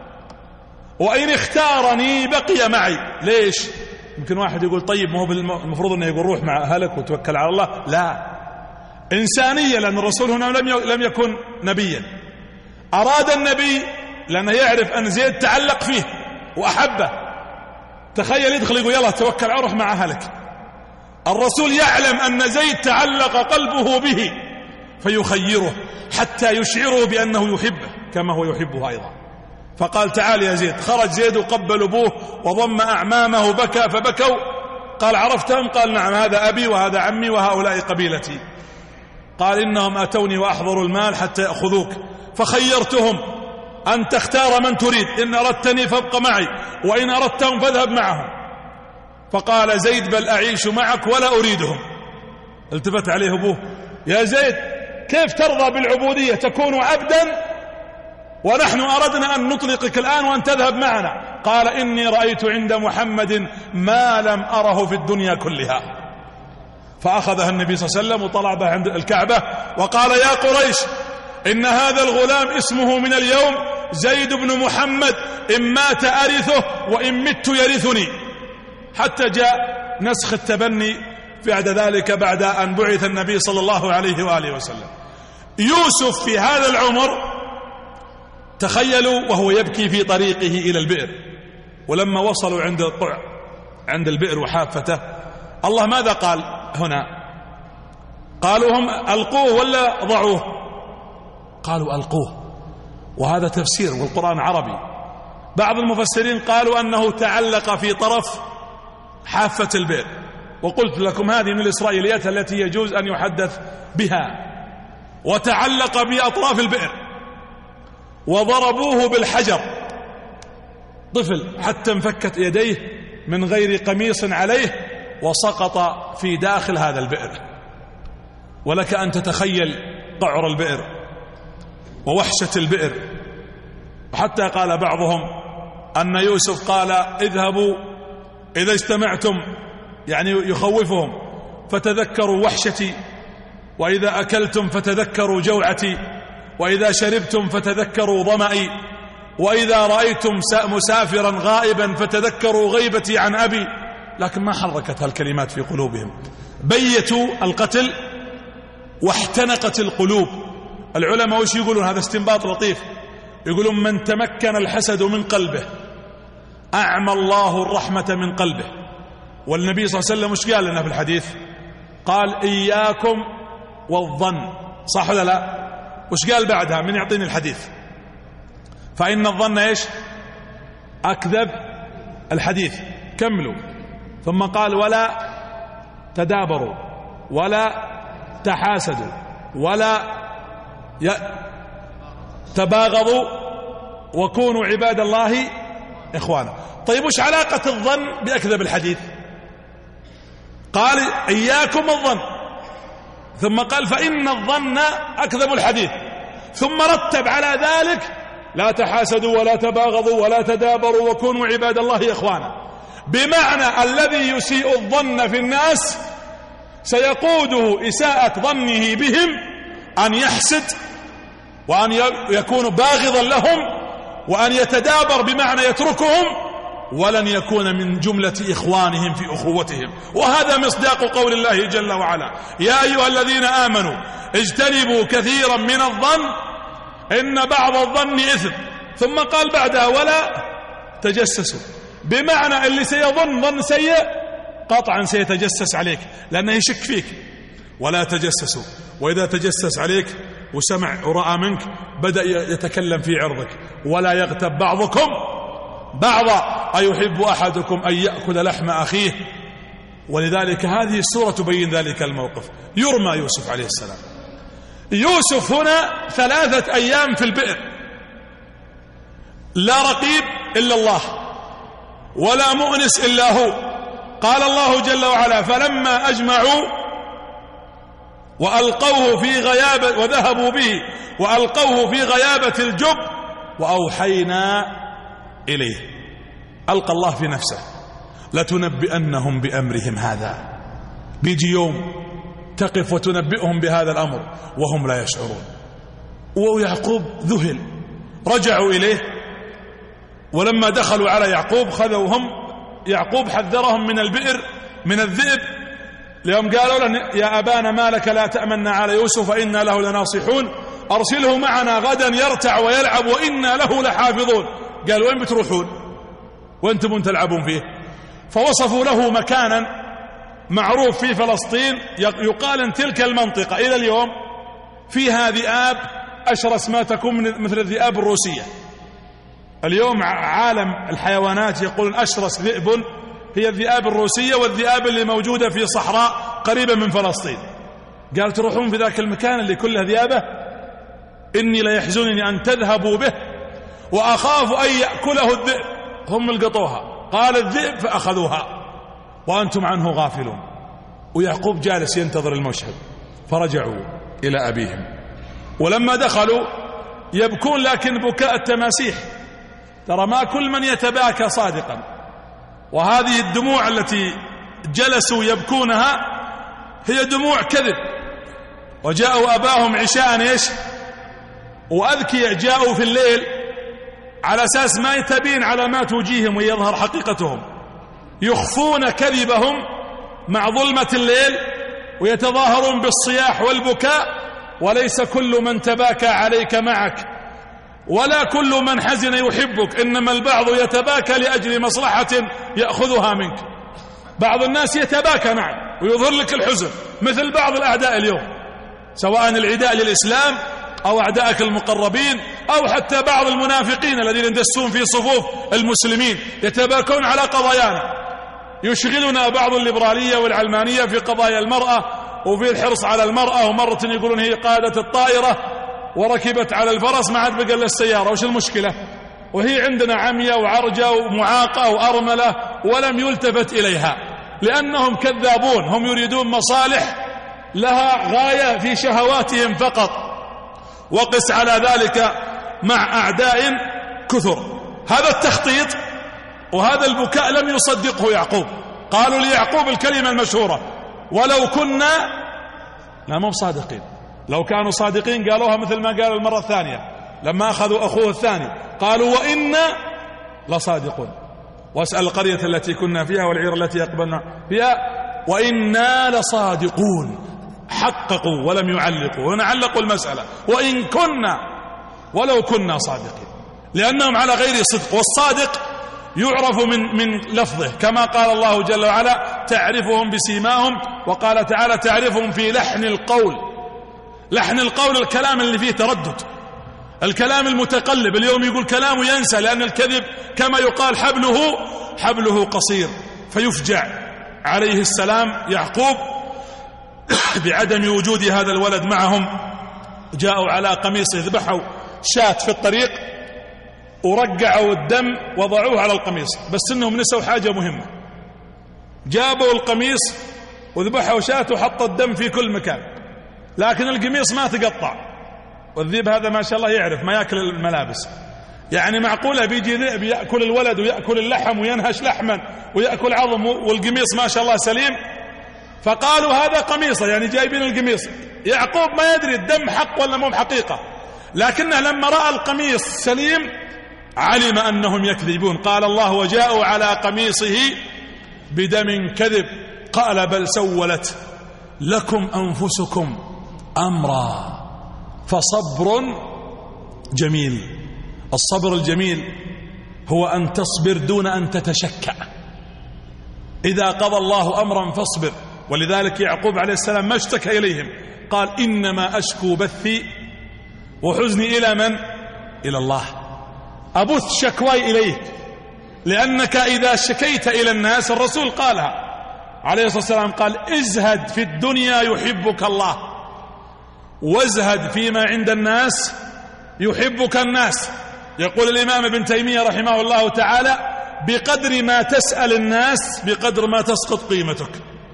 وإن اختارني بقي معي. ليش؟ يمكن واحد يقول طيب ما هو المفروض أنه يقول روح مع أهلك وتوكل على الله. لا، إنسانية، لأن الرسول هنا لم يكن نبيا. أراد النبي لأنه يعرف أن زيد تعلق فيه وأحبه. تخيل يدخل يقول يلا توكل على روح مع أهلك. الرسول يعلم أن زيد تعلق قلبه به فيخيره حتى يشعره بأنه يحبه كما هو يحبه أيضا. فقال تعال يا زيد. خرج زيد وقبل أبوه وضم أعمامه بكى فبكوا. قال عرفتهم؟ قال نعم، هذا أبي وهذا عمي وهؤلاء قبيلتي. قال إنهم أتوني وأحضروا المال حتى يأخذوك، فخيرتهم أن تختار من تريد، إن أردتني فابق معي وإن أردتهم فاذهب معهم. فقال زيد بل أعيش معك ولا أريدهم. التفت عليه أبوه يا زيد كيف ترضى بالعبودية؟ تكون عبدا ونحن أردنا أن نطلقك الآن وأن تذهب معنا. قال إني رأيت عند محمد ما لم أره في الدنيا كلها. فأخذها النبي صلى الله عليه وسلم وطلع به عند الكعبة وقال يا قريش إن هذا الغلام اسمه من اليوم زيد بن محمد، إن مات أرثه وإن مت يرثني. حتى جاء نسخ التبني بعد ذلك بعد أن بعث النبي صلى الله عليه وآله وسلم. يوسف في هذا العمر تخيلوا وهو يبكي في طريقه إلى البئر، ولما وصلوا عند الطع عند البئر وحافته الله ماذا قال هنا؟ قالوا هم ألقوه ولا ضعوه؟ قالوا ألقوه، وهذا تفسير والقرآن عربي. بعض المفسرين قالوا أنه تعلق في طرف حافة البئر، وقلت لكم هذه من الإسرائيليات التي يجوز أن يحدث بها. وتعلق بأطراف البئر وضربوه بالحجر، طفل حتى انفكت يديه من غير قميص عليه وسقط في داخل هذا البئر. ولك أن تتخيل قعر البئر ووحشة البئر. وحتى قال بعضهم أن يوسف قال اذهبوا إذا اجتمعتم، يعني يخوفهم، فتذكروا وحشتي، وإذا أكلتم فتذكروا جوعتي، وإذا شربتم فتذكروا ظمئي، وإذا رأيتم مسافرا غائبا فتذكروا غيبتي عن أبي. لكن ما حركت هالكلمات في قلوبهم، بيتوا القتل واحتنقت القلوب. العلماء وش يقولون؟ هذا استنباط لطيف، يقولون من تمكن الحسد من قلبه أعمى الله الرحمة من قلبه. والنبي صلى الله عليه وسلم وش قال لنا في الحديث؟ قال إياكم والظن، صح ولا لا؟ وش قال بعدها؟ من يعطيني الحديث؟ فإن الظن إيش؟ أكذب الحديث. كملوا. ثم قال ولا تدابروا ولا تحاسدوا ولا تباغضوا وكونوا عباد الله إخوانا. طيب وش علاقة الظن بأكذب الحديث؟ قال إياكم الظن، ثم قال فإن الظن أكذب الحديث، ثم رتب على ذلك لا تحاسدوا ولا تباغضوا ولا تدابروا وكونوا عباد الله إخوانا. بمعنى الذي يسيء الظن في الناس سيقوده إساءة ظنه بهم أن يحسد، وأن يكون باغضا لهم، وأن يتدابر بمعنى يتركهم، ولن يكون من جملة إخوانهم في أخوتهم. وهذا مصداق قول الله جل وعلا يا أيها الذين آمنوا اجتنبوا كثيرا من الظن إن بعض الظن إثم، ثم قال بعدها ولا تجسسوا، بمعنى اللي سيظن ظن سيء قطعا سيتجسس عليك لأنه يشك فيك. ولا تجسسوا، وإذا تجسس عليك وسمع ورأى منك بدأ يتكلم في عرضك. ولا يغتب بعضكم بعضا أيحب أحدكم أن يأكل لحم أخيه. ولذلك هذه السورة تبين ذلك الموقف. يرمى يوسف عليه السلام. يوسف هنا ثلاثة أيام في البئر، لا رقيب إلا الله ولا مؤنس إلا هو. قال الله جل وعلا فلما أجمعوا وألقوه في غيابة وذهبوا به وألقوه في غيابة الجب وأوحينا إليه. ألقى الله في نفسه لتنبئنهم بأمرهم هذا. بيجي يوم تقف وتنبئهم بهذا الأمر وهم لا يشعرون. ويعقوب ذهل، رجعوا إليه، ولما دخلوا على يعقوب خذوهم. يعقوب حذرهم من البئر من الذئب، لهم قالوا له يا أبانا ما لك لا تأمنا على يوسف إنا له لناصحون أرسله معنا غدا يرتع ويلعب وإنا له لحافظون. قالوا وين بتروحون وانتم تلعبون فيه؟ فوصفوا له مكانا معروف في فلسطين، يقال ان تلك المنطقة إلى اليوم فيها ذئاب أشرس ما تكون مثل الذئاب الروسية. اليوم عالم الحيوانات يقولون أشرس ذئب هي الذئاب الروسية، والذئاب اللي موجودة في صحراء قريبة من فلسطين. قال تروحون في ذاك المكان اللي كله ذئابة؟ إني لا يحزنني أن تذهبوا به وأخاف أن يأكله الذئب. هم القطوها، قال الذئب فأخذوها وأنتم عنه غافلون. ويعقوب جالس ينتظر المشهد. فرجعوا إلى أبيهم، ولما دخلوا يبكون لكن بكاء التماسيح. ترى ما كل من يتباكى صادقا، وهذه الدموع التي جلسوا يبكونها هي دموع كذب. وجاءوا أباهم عشاء إيش وأذكياء، جاءوا في الليل على أساس ما يتبين علامات وجيههم ويظهر حقيقتهم، يخفون كذبهم مع ظلمة الليل ويتظاهرون بالصياح والبكاء. وليس كل من تباكى عليك معك، ولا كل من حزن يحبك، إنما البعض يتباكى لأجل مصلحة يأخذها منك. بعض الناس يتباكى معك ويظهر لك الحزن مثل بعض الأعداء اليوم، سواء العداء للإسلام أو أعدائك المقربين أو حتى بعض المنافقين الذين يندسون في صفوف المسلمين يتباكون على قضايانا. يشغلنا بعض الليبرالية والعلمانية في قضايا المرأة وفي الحرص على المرأة، ومرة يقولون هي قادة الطائرة وركبت على الفرس ما عاد بقى السيارة. وش المشكلة؟ وهي عندنا عمية وعرجة ومعاقة وأرملة ولم يلتفت إليها، لأنهم كذابون. هم يريدون مصالح لها غاية في شهواتهم فقط. وقس على ذلك مع أعداء كثر. هذا التخطيط وهذا البكاء لم يصدقه يعقوب. قالوا ليعقوب الكلمة المشهورة: ولو كنا، لا مو صادقين، لو كانوا صادقين قالوها مثل ما قالوا المرة الثانية لما أخذوا أخوه الثاني، قالوا وإنا لصادقون. واسأل القرية التي كنا فيها والعير التي أقبلنا فيها وإنا لصادقون. حققوا ولم يعلقوا، هنا علقوا المسألة وإن كنا، ولو كنا صادقين، لأنهم على غير صدق. والصادق يعرف من من لفظه، كما قال الله جل وعلا: تعرفهم بسيماهم. وقال تعالى: تعرفهم في لحن القول. لحن القول الكلام اللي فيه تردد، الكلام المتقلب. اليوم يقول كلام وينسى، لأن الكذب كما يقال حبله حبله قصير. فيفجع عليه السلام يعقوب بعدم وجود هذا الولد معهم. جاءوا على قميصه، ذبحوا شاة في الطريق ورجعوا الدم وضعوه على القميص، بس انهم نسوا حاجة مهمة. جابوا القميص وذبحوا شاة وحطوا الدم في كل مكان، لكن القميص ما تقطع. والذيب هذا ما شاء الله يعرف ما يأكل الملابس، يعني معقولة بيجي ذئب يأكل الولد ويأكل اللحم وينهش لحما ويأكل عظم والقميص ما شاء الله سليم؟ فقالوا هذا قميصه، يعني جايبين القميص. يعقوب ما يدري الدم حق ولا مو حقيقة، لكنه لما رأى القميص سليم علم أنهم يكذبون. قال الله: وجاءوا على قميصه بدم كذب قال بل سولت لكم أنفسكم أمرا فصبر جميل. الصبر الجميل هو أن تصبر دون أن تتشكى. إذا قضى الله أمرا فاصبر. ولذلك يعقوب عليه السلام ما اشتكى إليهم، قال: إنما أشكو بثي وحزني إلى من؟ إلى الله. أبث شكواي إليك، لأنك إذا شكيت إلى الناس، الرسول قالها عليه الصلاة والسلام، قال: ازهد في الدنيا يحبك الله، وازهد فيما عند الناس يحبك الناس. يقول الإمام ابن تيمية رحمه الله تعالى: بقدر ما تسأل الناس بقدر ما تسقط قيمتك،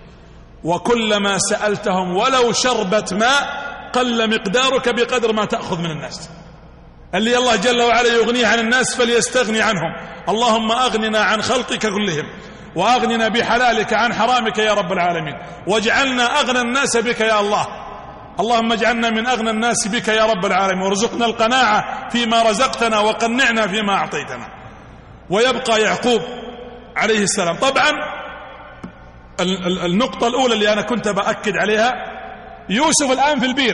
وكلما سألتهم ولو شربة ماء قل مقدارك بقدر ما تأخذ من الناس. اللي الله جل وعلا يغنيه عن الناس فليستغني عنهم. اللهم أغننا عن خلقك كلهم، وأغننا بحلالك عن حرامك يا رب العالمين، واجعلنا أغنى الناس بك يا الله. اللهم اجعلنا من أغنى الناس بك يا رب العالمين، وارزقنا القناعة فيما رزقتنا، وقنعنا فيما أعطيتنا. ويبقى يعقوب عليه السلام. طبعا النقطة الأولى اللي أنا كنت بأكد عليها، يوسف الآن في البير.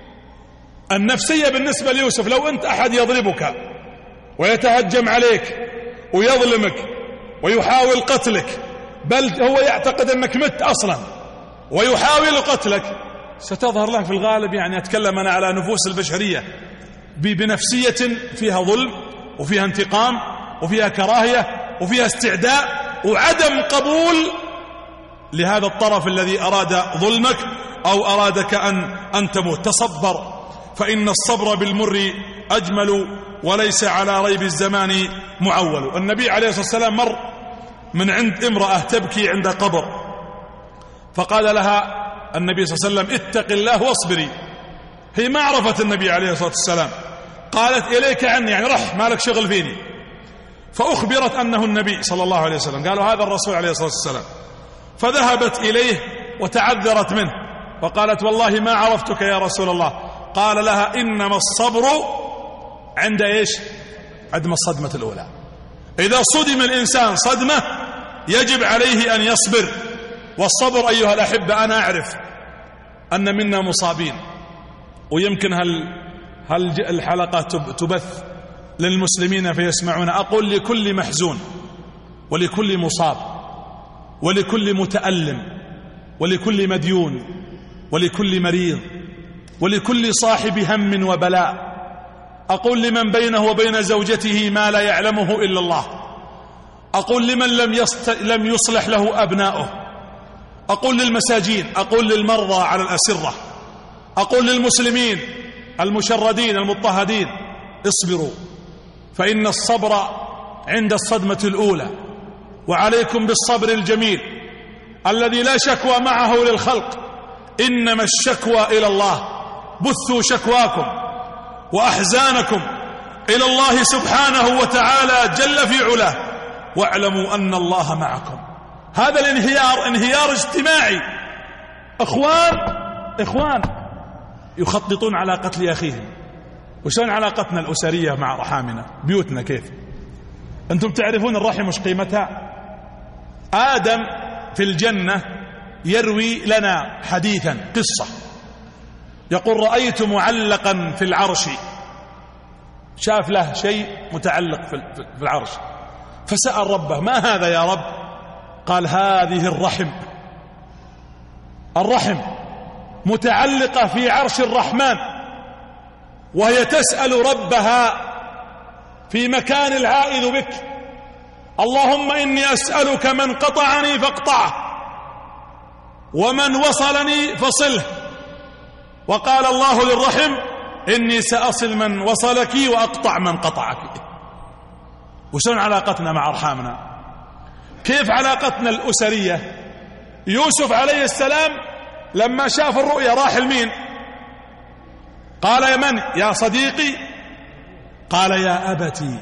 النفسية بالنسبة ليوسف، لو أنت أحد يضربك ويتهجم عليك ويظلمك ويحاول قتلك، بل هو يعتقد أنك مت أصلا ويحاول قتلك، ستظهر له في الغالب، يعني أتكلم أنا على نفوس البشرية، بنفسية فيها ظلم وفيها انتقام وفيها كراهية وفيها استعداء وعدم قبول لهذا الطرف الذي أراد ظلمك أو أرادك أن, أن تموت. تصبر، فإن الصبر بالمر أجمل، وليس على ريب الزمان معول. النبي عليه الصلاة والسلام مر من عند امرأة تبكي عند قبر، فقال لها النبي صلى الله عليه وسلم: اتق الله واصبري. هي ما عرفت النبي عليه الصلاة والسلام، قالت: إليك عني، يعني رح مالك شغل فيني. فأخبرت أنه النبي صلى الله عليه وسلم، قالوا هذا الرسول عليه الصلاة والسلام. فذهبت إليه وتعذرت منه وقالت: والله ما عرفتك يا رسول الله. قال لها: إنما الصبر عند إيش؟ عندما الصدمة الأولى. إذا صدم الإنسان صدمة يجب عليه أن يصبر. والصبر أيها الأحبة، أنا أعرف أن منا مصابين، ويمكن هل هل الحلقات تبث للمسلمين فيسمعون. أقول لكل محزون ولكل مصاب ولكل متألم ولكل مديون ولكل مريض ولكل صاحب هم وبلاء، أقول لمن بينه وبين زوجته ما لا يعلمه إلا الله، أقول لمن لم, يست... لم يصلح له أبناؤه، أقول للمساجين، أقول للمرضى على الأسرة، أقول للمسلمين المشردين المضطهدين: اصبروا، فإن الصبر عند الصدمة الأولى. وعليكم بالصبر الجميل الذي لا شكوى معه للخلق، إنما الشكوى إلى الله. بثوا شكواكم وأحزانكم إلى الله سبحانه وتعالى جل في علاه، واعلموا أن الله معكم. هذا الانهيار انهيار اجتماعي. اخوان اخوان يخططون على قتل اخيهم. وشلون علاقتنا الاسريه مع ارحامنا؟ بيوتنا كيف؟ انتم تعرفون الرحم وش قيمتها؟ ادم في الجنه يروي لنا حديثا، قصه، يقول: رأيت معلقا في العرش، شاف له شيء متعلق في العرش، فسأل ربه: ما هذا يا رب؟ قال: هذه الرحم. الرحم متعلقة في عرش الرحمن، وهي تسأل ربها في مكان العائذ بك: اللهم إني أسألك من قطعني فاقطعه، ومن وصلني فصله. وقال الله للرحم: إني سأصل من وصلك وأقطع من قطعك. وشون علاقتنا مع أرحامنا؟ كيف علاقتنا الأسرية؟ يوسف عليه السلام لما شاف الرؤيا راح لمين؟ قال: يا من؟ يا صديقي؟ قال: يا أبتي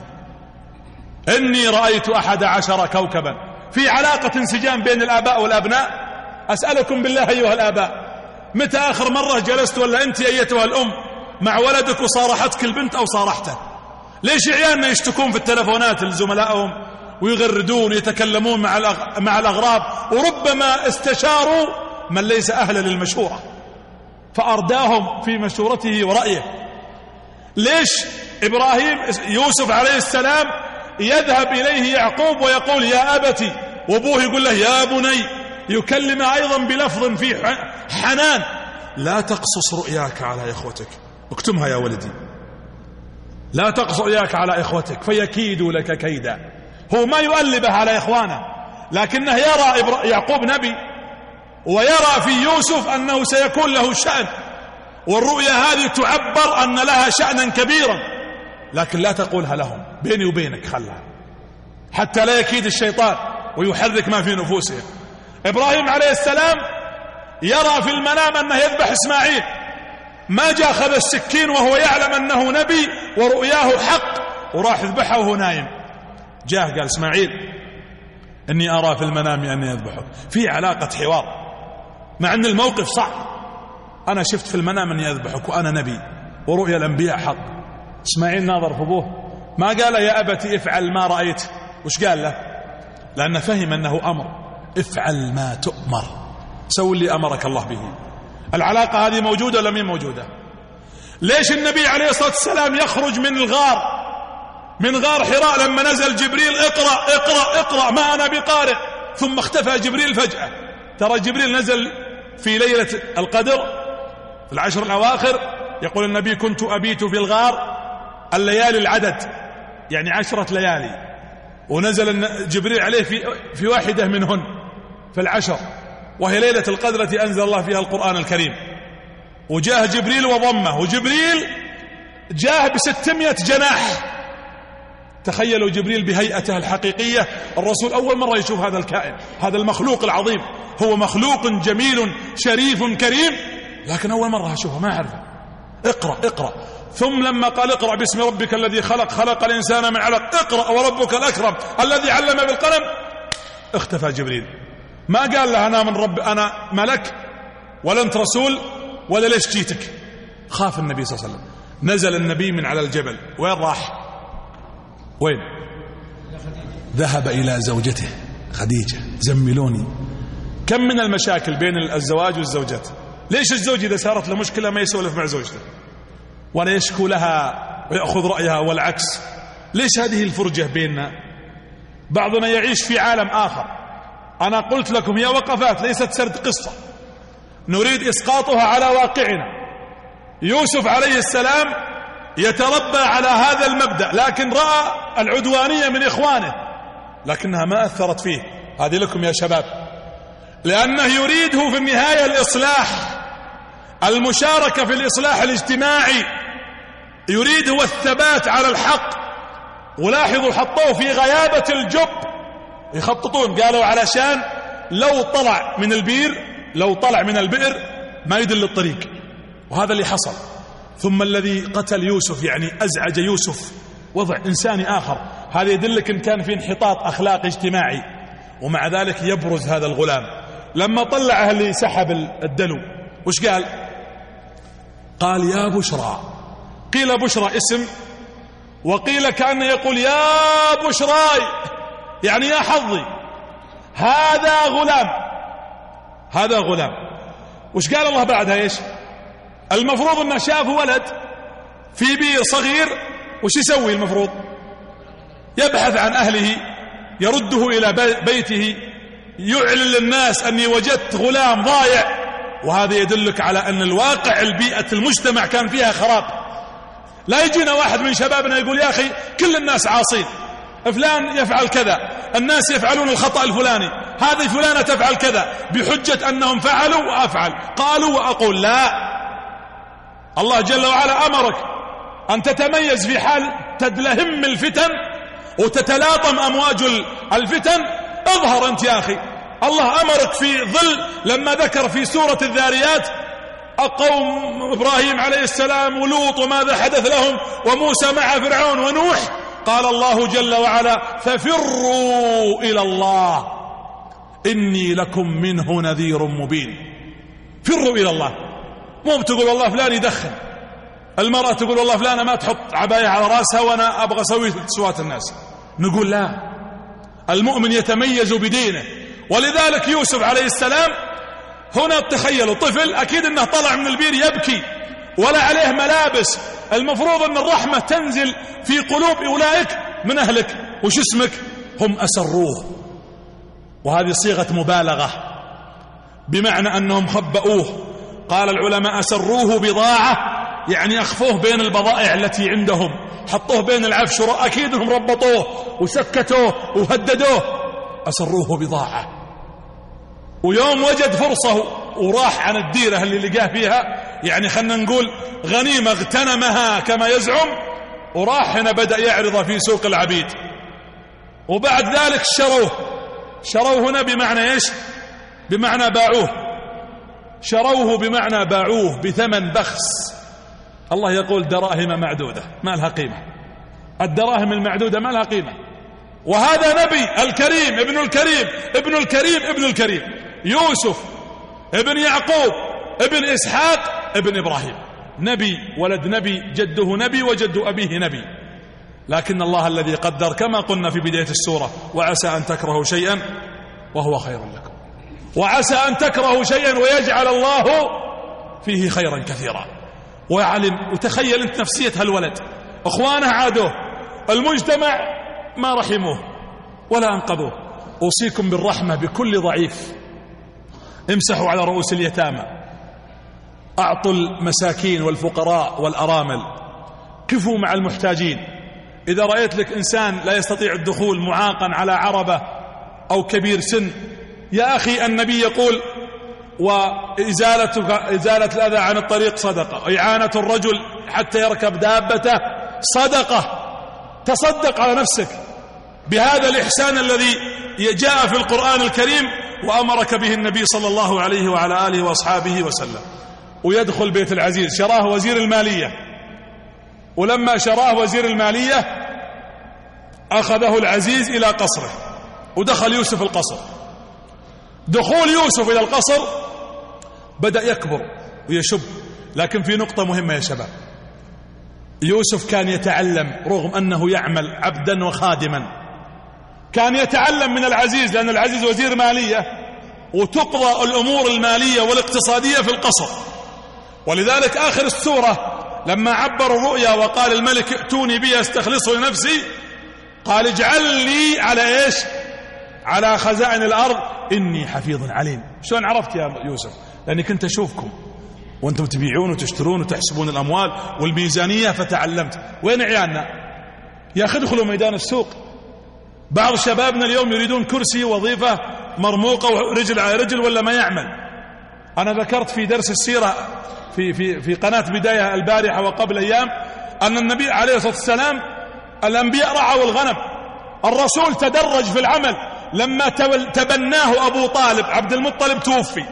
إني رأيت أحد عشر كوكبا. في علاقة انسجام بين الآباء والأبناء. أسألكم بالله أيها الآباء، متى آخر مرة جلست ولا أنت أيتها الأم مع ولدك وصارحتك البنت أو صارحته؟ ليش عيالنا يشتكون في التلفونات لزملائهم ويغردون ويتكلمون مع مع الأغراب، وربما استشاروا من ليس أهلا للمشورة فأرداهم في مشورته ورأيه؟ ليش إبراهيم يوسف عليه السلام يذهب إليه يعقوب ويقول: يا أبتي، وأبوه يقول له: يا بني، يكلمه أيضا بلفظ فيه حنان: لا تقصص رؤياك على إخوتك، اكتمها يا ولدي، لا تقصص رؤياك على إخوتك فيكيدوا لك كيدا. هو ما يؤلبه على إخوانه، لكنه يرى يعقوب نبي، ويرى في يوسف أنه سيكون له شأن، والرؤيا هذه تعبر أن لها شأنا كبيرا، لكن لا تقولها لهم، بيني وبينك خلها، حتى لا يكيد الشيطان ويحرك ما في نفوسهم. إبراهيم عليه السلام يرى في المنام أنه يذبح إسماعيل، ما جاء أخذ السكين وهو يعلم أنه نبي ورؤياه حق وراح يذبحه وهو نايم. جاء قال: إسماعيل إني أرى في المنام أني يذبحه. في علاقة حوار، مع أن الموقف صعب. أنا شفت في المنام أني يذبحك وأنا نبي ورؤيا الأنبياء حق. إسماعيل ناظر في أبوه، ما قال: يا أبتي افعل ما رأيت. وش قال له؟ لأنه فهم أنه أمر: افعل ما تؤمر، سوي اللي أمرك الله به. العلاقة هذه موجودة ولا مين موجودة؟ ليش النبي عليه الصلاة والسلام يخرج من الغار، من غار حراء، لما نزل جبريل: اقرأ اقرأ اقرأ ما أنا بقارئ، ثم اختفى جبريل فجأة؟ ترى جبريل نزل في ليلة القدر في العشر الأواخر. يقول النبي: كنت أبيت في الغار الليالي العدد، يعني عشرة ليالي، ونزل جبريل عليه في, في واحدة منهن في العشر، وهي ليلة القدر التي أنزل الله فيها القرآن الكريم. وجاء جبريل وضمه، وجبريل جاء بستمائة جناح. تخيلوا جبريل بهيئته الحقيقية، الرسول أول مرة يشوف هذا الكائن، هذا المخلوق العظيم. هو مخلوق جميل شريف كريم، لكن أول مرة أشوفه ما أعرفه. اقرأ اقرأ. ثم لما قال: اقرأ باسم ربك الذي خلق، خلق الإنسان من علق، اقرأ وربك الأكرم الذي علم بالقلم، اختفى جبريل. ما قال له: أنا من رب، أنا ملك ولا أنت رسول ولا ليش جيتك. خاف النبي صلى الله عليه وسلم. نزل النبي من على الجبل، وين راح؟ وين؟ ذهب إلى زوجته خديجة: زملوني. كم من المشاكل بين الزواج والزوجات. ليش الزوج إذا صارت له مشكلة ما يسولف مع زوجته ولا يشكو لها ويأخذ رأيها والعكس؟ ليش هذه الفرجة بيننا؟ بعضنا يعيش في عالم آخر. أنا قلت لكم هي وقفات ليست سرد قصة، نريد إسقاطها على واقعنا. يوسف عليه السلام يتربى على هذا المبدأ، لكن رأى العدوانية من إخوانه، لكنها ما أثرت فيه. هذه لكم يا شباب، لأنه يريده في النهاية الإصلاح، المشاركة في الإصلاح الاجتماعي، يريد هو الثبات على الحق. ولاحظوا حطوه في غيابة الجب، يخططون، قالوا علشان لو طلع من البير، لو طلع من البئر ما يدل الطريق، وهذا اللي حصل. ثم الذي قتل يوسف، يعني أزعج يوسف، وضع إنساني آخر، هذا يدلك إن كان في انحطاط أخلاقي اجتماعي. ومع ذلك يبرز هذا الغلام لما طلعه اللي سحب الدلو، وش قال؟ قال يا بشرى. قيل بشرى اسم، وقيل كأنه يقول يا بشراي، يعني يا حظي، هذا غلام، هذا غلام. وش قال الله بعدها؟ ايش المفروض؟ انه شاف ولد في بير صغير، وش يسوي المفروض؟ يبحث عن أهله، يرده إلى بيته، يعلن للناس أني وجدت غلام ضايع. وهذا يدلك على أن الواقع البيئة المجتمع كان فيها خراب. لا يجينا واحد من شبابنا يقول يا أخي كل الناس عاصين، فلان يفعل كذا، الناس يفعلون الخطأ الفلاني، هذه فلانة تفعل كذا، بحجة أنهم فعلوا وأفعل، قالوا وأقول. لا، الله جل وعلا أمرك أن تتميز في حال تدلهم الفتن وتتلاطم أمواج الفتن. اظهر أنت يا أخي. الله أمرك في ظل لما ذكر في سورة الذاريات قوم إبراهيم عليه السلام ولوط وماذا حدث لهم، وموسى مع فرعون ونوح، قال الله جل وعلا ففروا إلى الله إني لكم منه نذير مبين. فروا إلى الله. مو بتقول والله فلان يدخن، المرأة تقول والله فلانة ما تحط عباية على رأسها وأنا أبغى أسوي سوات الناس. نقول لا، المؤمن يتميز بدينه. ولذلك يوسف عليه السلام هنا تخيلوا طفل أكيد أنه طلع من البير يبكي ولا عليه ملابس، المفروض أن الرحمة تنزل في قلوب أولئك من أهلك. وش اسمك؟ هم أسروه، وهذه صيغة مبالغة بمعنى أنهم خبأوه. قال العلماء أسروه بضاعة، يعني أخفوه بين البضائع التي عندهم، حطوه بين العفش، أكيدهم ربطوه وسكتوه وهددوه. أسروه بضاعة. ويوم وجد فرصة وراح عن الديرة اللي لقاه فيها، يعني خلنا نقول غنيمة اغتنمها كما يزعم، وراح هنا بدأ يعرض في سوق العبيد. وبعد ذلك شروه. شروه هنا بمعنى إيش؟ بمعنى باعوه. شروه بمعنى باعوه بثمن بخس. الله يقول دراهم معدودة ما لها قيمة. الدراهم المعدودة ما لها قيمة. وهذا نبي الكريم ابن الكريم ابن الكريم ابن الكريم يوسف ابن يعقوب ابن إسحاق ابن إبراهيم، نبي ولد نبي، جده نبي وجد أبيه نبي. لكن الله الذي قدر كما قلنا في بداية السورة وعسى أن تكرهوا شيئا وهو خير لكم، وعسى أن تكرهوا شيئا ويجعل الله فيه خيرا كثيرا. ويعلم. وتخيل أنت نفسية هالولد، أخوانه عادوه، المجتمع ما رحموه ولا أنقذوه. أوصيكم بالرحمة بكل ضعيف. امسحوا على رؤوس اليتامى، أعطوا المساكين والفقراء والأرامل، قفوا مع المحتاجين. إذا رأيت لك إنسان لا يستطيع الدخول معاقا على عربة أو كبير سن، يا أخي النبي يقول وإزالة إزالة الأذى عن الطريق صدقة، وإعانة الرجل حتى يركب دابته صدقة. تصدق على نفسك بهذا الإحسان الذي جاء في القرآن الكريم وأمرك به النبي صلى الله عليه وعلى آله وأصحابه وسلم. ويدخل بيت العزيز. شراه وزير المالية، ولما شراه وزير المالية أخذه العزيز إلى قصره، ودخل يوسف القصر. دخول يوسف إلى القصر بدأ يكبر ويشب. لكن في نقطة مهمة يا شباب، يوسف كان يتعلم رغم أنه يعمل عبدا وخادما، كان يتعلم من العزيز، لأن العزيز وزير مالية وتقضى الأمور المالية والاقتصادية في القصر. ولذلك آخر السورة لما عبر الرؤيا وقال الملك ائتوني بي استخلصه لنفسي، قال اجعل لي على إيش؟ على خزائن الأرض إني حفيظ عليم. شلون عرفت يا يوسف؟ لأني كنت أشوفكم وأنتم تبيعون وتشترون وتحسبون الأموال والميزانية، فتعلمت. وين عيالنا؟ يا أخي ادخلوا ميدان السوق. بعض شبابنا اليوم يريدون كرسي وظيفة مرموقة ورجل على رجل ولا ما يعمل. أنا ذكرت في درس السيرة في, في, في قناة بداية البارحة وقبل أيام أن النبي عليه الصلاة والسلام الأنبياء رعوا الغنم، الرسول تدرج في العمل. لما تبناه أبو طالب عبد المطلب توفي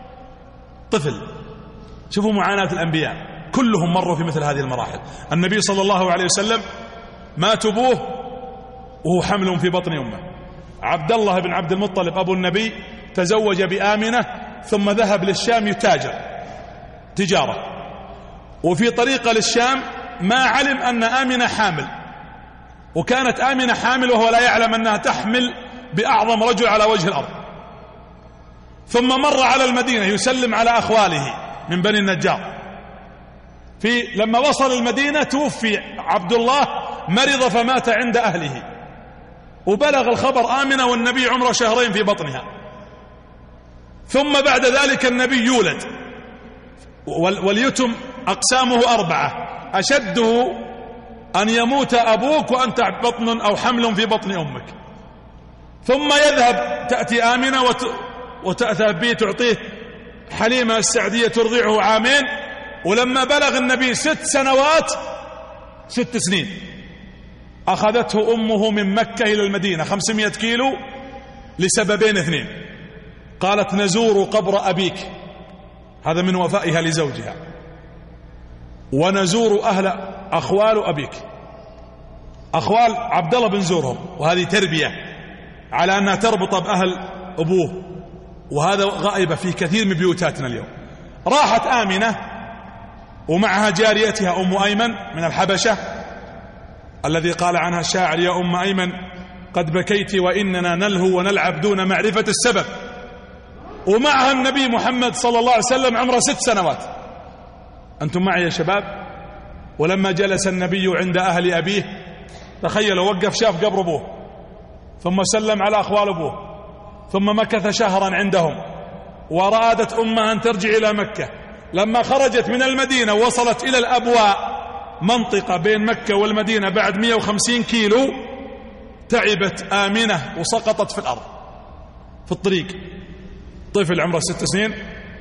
طفل. شوفوا معاناة الأنبياء، كلهم مروا في مثل هذه المراحل. النبي صلى الله عليه وسلم مات أبوه وهو حمل في بطن أمه. عبد الله بن عبد المطلب أبو النبي تزوج بآمنة ثم ذهب للشام يتاجر تجارة، وفي طريقة للشام ما علم أن آمنة حامل، وكانت آمنة حامل وهو لا يعلم أنها تحمل بأعظم رجل على وجه الأرض. ثم مر على المدينة يسلم على أخواله من بني النجار. في لما وصل المدينة توفي عبد الله، مرض فمات عند أهله، وبلغ الخبر آمنة والنبي عمره شهرين في بطنها. ثم بعد ذلك النبي يولد، واليتم أقسامه أربعة: أشده أن يموت أبوك وأنت بطن أو حمل في بطن أمك. ثم يذهب تأتي آمنة وت... وتأتى به تعطيه حليمة السعدية ترضعه عامين. ولما بلغ النبي ست سنوات ست سنين أخذته أمه من مكة إلى المدينة خمسمائة كيلو لسببين اثنين: قالت نزور قبر أبيك، هذا من وفائها لزوجها، ونزور أهل أخوال أبيك، أخوال عبد الله بنزورهم، وهذه تربية على أنها تربط بأهل أبوه، وهذا غائب في كثير من بيوتاتنا اليوم. راحت آمنة ومعها جاريتها أم أيمن من الحبشة، الذي قال عنها الشاعر: يا أم أيمن قد بكيت وإننا نلهو ونلعب دون معرفة السبب. ومعها النبي محمد صلى الله عليه وسلم عمره ست سنوات. أنتم معي يا شباب؟ ولما جلس النبي عند أهل أبيه، تخيلوا، وقف شاف قبر أبوه، ثم سلم على أخوال أبوه، ثم مكث شهرا عندهم، ورادت أمها أن ترجع إلى مكة. لما خرجت من المدينة وصلت إلى الأبواء، منطقة بين مكة والمدينة بعد مئة وخمسين كيلو، تعبت آمنة وسقطت في الأرض في الطريق. طفل عمره ست سنين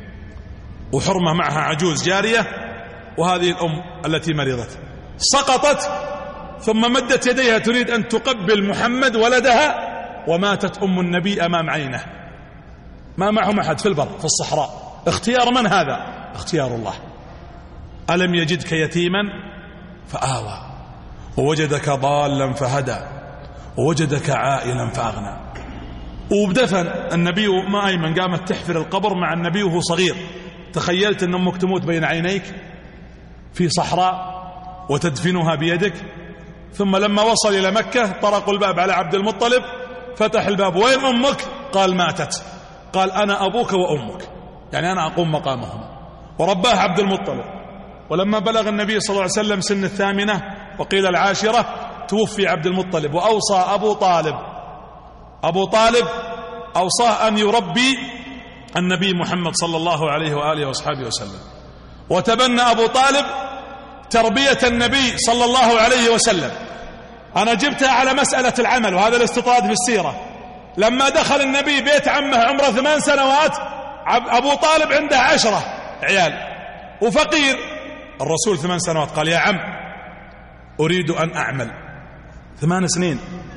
وحرمة معها عجوز جارية، وهذه الأم التي مرضت سقطت، ثم مدت يديها تريد أن تقبل محمد ولدها، وماتت أم النبي أمام عينه. ما معهم أحد في البر في الصحراء. اختيار من هذا؟ اختيار الله. ألم يجدك يتيما فآوى ووجدك ضالا فهدى ووجدك عائلا فأغنى. وبدفن النبي وما أيمن قامت تحفر القبر مع النبي وهو صغير. تخيلت أن أمك تموت بين عينيك في صحراء وتدفنها بيدك. ثم لما وصل إلى مكة طرقوا الباب على عبد المطلب، فتح الباب: وين أمك؟ قال: ماتت. قال: أنا أبوك وأمك، يعني أنا أقوم مقامهما. ورباه عبد المطلب. ولما بلغ النبي صلى الله عليه وسلم سن الثامنة وقيل العاشرة توفي عبد المطلب، وأوصى أبو طالب أبو طالب أوصاه أن يربي النبي محمد صلى الله عليه وآله وأصحابه وسلم. وتبنى أبو طالب تربية النبي صلى الله عليه وسلم. أنا جبتها على مسألة العمل، وهذا الاستطراد في السيرة. لما دخل النبي بيت عمه عمره ثمان سنوات، أبو طالب عنده عشرة عيال وفقير. الرسول ثمان سنوات قال: يا عم أريد أن أعمل. ثمان سنين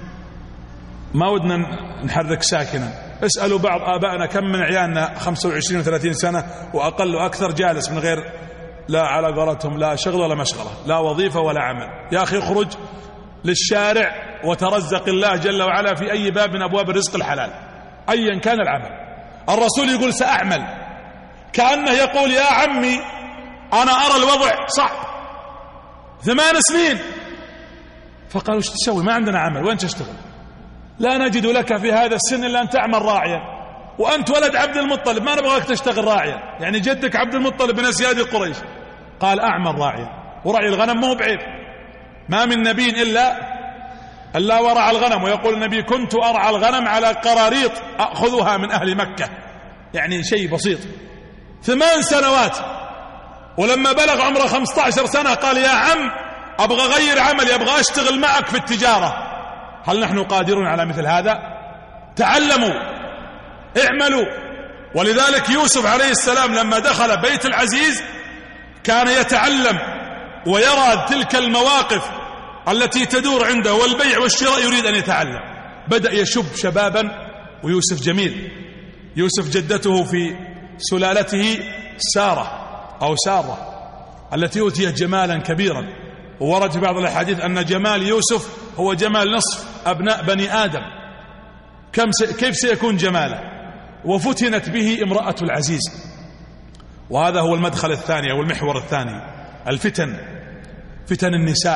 ما ودنا نحرك ساكنا. اسألوا بعض آبائنا كم من عيالنا خمسة وعشرين وثلاثين سنة وأقل وأكثر جالس من غير، لا على قولتهم لا شغل ولا مشغلة، لا وظيفة ولا عمل. يا أخي اخرج للشارع وترزق الله جل وعلا في أي باب من أبواب الرزق الحلال أيا كان العمل. الرسول يقول سأعمل، كأنه يقول: يا عمي أنا أرى الوضع صعب. ثمان سنين. فقالوا: ايش تسوي؟ ما عندنا عمل، وين تشتغل؟ لا نجد لك في هذا السن إلا أن تعمل راعيا، وأنت ولد عبد المطلب، ما نبغاك تشتغل راعيا، يعني جدك عبد المطلب من أسياد قريش. قال: أعمل راعيا. ورعي الغنم مو بعيب، ما من نبي إلا ألا ورع الغنم. ويقول النبي: كنت أرعى الغنم على قراريط أخذها من أهل مكة، يعني شيء بسيط. ثمان سنوات. ولما بلغ عمره خمسة عشر سنة قال: يا عم أبغى أغير عملي، أبغى أشتغل معك في التجارة. هل نحن قادرون على مثل هذا؟ تعلموا، اعملوا. ولذلك يوسف عليه السلام لما دخل بيت العزيز كان يتعلم ويرى تلك المواقف التي تدور عنده، والبيع والشراء يريد أن يتعلم. بدأ يشب شبابا. ويوسف جميل. يوسف جدته في سلالته سارة أو سارة التي أوتيت جمالا كبيرا، وورد في بعض الأحاديث أن جمال يوسف هو جمال نصف أبناء بني آدم. كم س... كيف سيكون جماله؟ وفتنت به امرأة العزيز. وهذا هو المدخل الثاني أو المحور الثاني، الفتن، فتن النساء،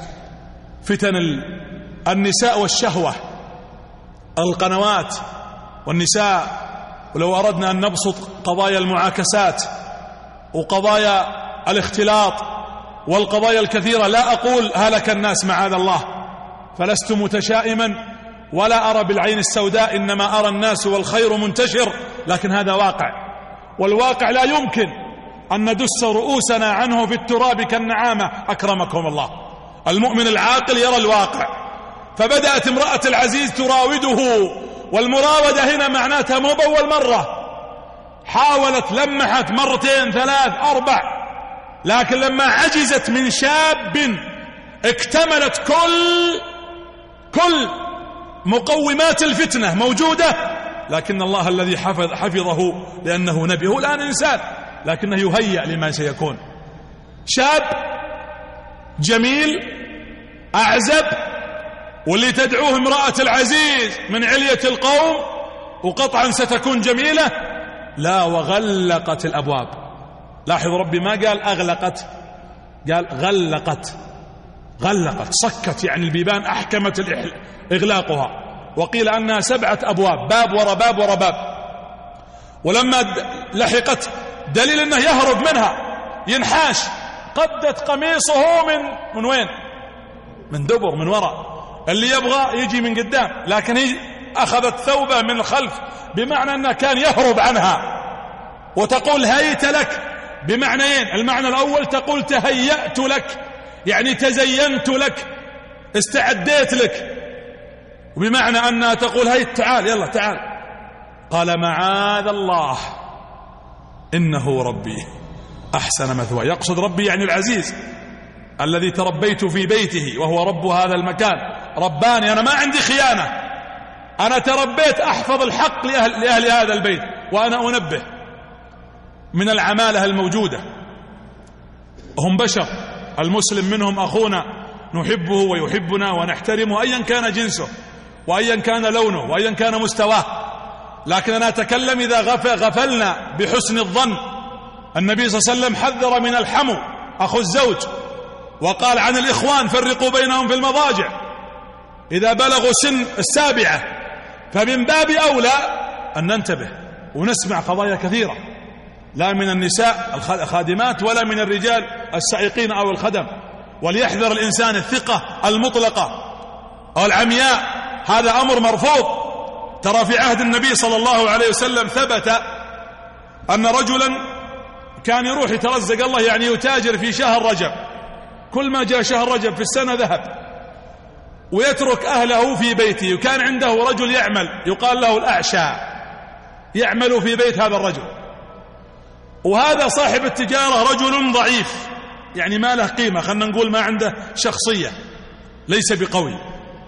فتن ال... النساء والشهوة، القنوات والنساء. ولو أردنا أن نبسط قضايا المعاكسات وقضايا الاختلاط والقضايا الكثيرة، لا أقول هلك الناس معاذ الله، فلست متشائما ولا أرى بالعين السوداء، إنما أرى الناس والخير منتشر، لكن هذا واقع، والواقع لا يمكن أن ندس رؤوسنا عنه في التراب كالنعامة. أكرمكم الله، المؤمن العاقل يرى الواقع. فبدأت امرأة العزيز تراوده، والمراودة هنا معناتها مو بأول مرة، حاولت لمحت مرتين ثلاث أربع، لكن لما عجزت من شاب اكتملت كل كل مقومات الفتنة موجودة، لكن الله الذي حفظ حفظه لأنه نبي، هو الآن إنسان لكنه يهيأ لما سيكون. شاب جميل أعزب، واللي تدعوه امرأة العزيز من علية القوم، وقطعا ستكون جميلة. لا، وغلقت الأبواب. لاحظ ربي ما قال أغلقت، قال غلقت، غلقت، صكت، يعني البيبان أحكمت إغلاقها. وقيل أنها سبعة أبواب، باب ورا باب ورا باب. ولما لحقت دليل أنه يهرب منها، ينحاش، قدت قميصه من من وين؟ من دبر، من وراء. اللي يبغى يجي من قدام، لكن هي أخذت ثوبه من الخلف، بمعنى أنه كان يهرب عنها. وتقول هيت لك بمعنيين، المعنى الأول تقول تهيأت لك، يعني تزينت لك، استعديت لك، وبمعنى أنها تقول هيت تعال، يلا تعال. قال معاذ الله إنه ربي أحسن مثواي. يقصد ربي يعني العزيز الذي تربيت في بيته وهو رب هذا المكان، رباني، أنا ما عندي خيانة، أنا تربيت أحفظ الحق لأهل, لأهل هذا البيت، وأنا أنبه من العمالة الموجودة. هم بشر، المسلم منهم أخونا، نحبه ويحبنا ونحترمه أيا كان جنسه وأيا كان لونه وأيا كان مستواه، لكن أنا أتكلم إذا غفلنا بحسن الظن. النبي صلى الله عليه وسلم حذر من الحمو أخو الزوج، وقال عن الإخوان فرقوا بينهم في المضاجع إذا بلغوا سن السابعة. فمن باب أولى أن ننتبه ونسمع قضايا كثيرة، لا من النساء الخادمات ولا من الرجال السائقين أو الخدم. وليحذر الإنسان الثقة المطلقة أو العمياء، هذا أمر مرفوض. ترى في عهد النبي صلى الله عليه وسلم ثبت أن رجلا كان يروح يترزق الله، يعني يتاجر في شهر رجب، كل ما جاء شهر رجب في السنة ذهب ويترك أهله في بيته. وكان عنده رجل يعمل يقال له الأعشى، يعمل في بيت هذا الرجل، وهذا صاحب التجارة رجل ضعيف، يعني ما له قيمة، خلنا نقول ما عنده شخصية، ليس بقوي.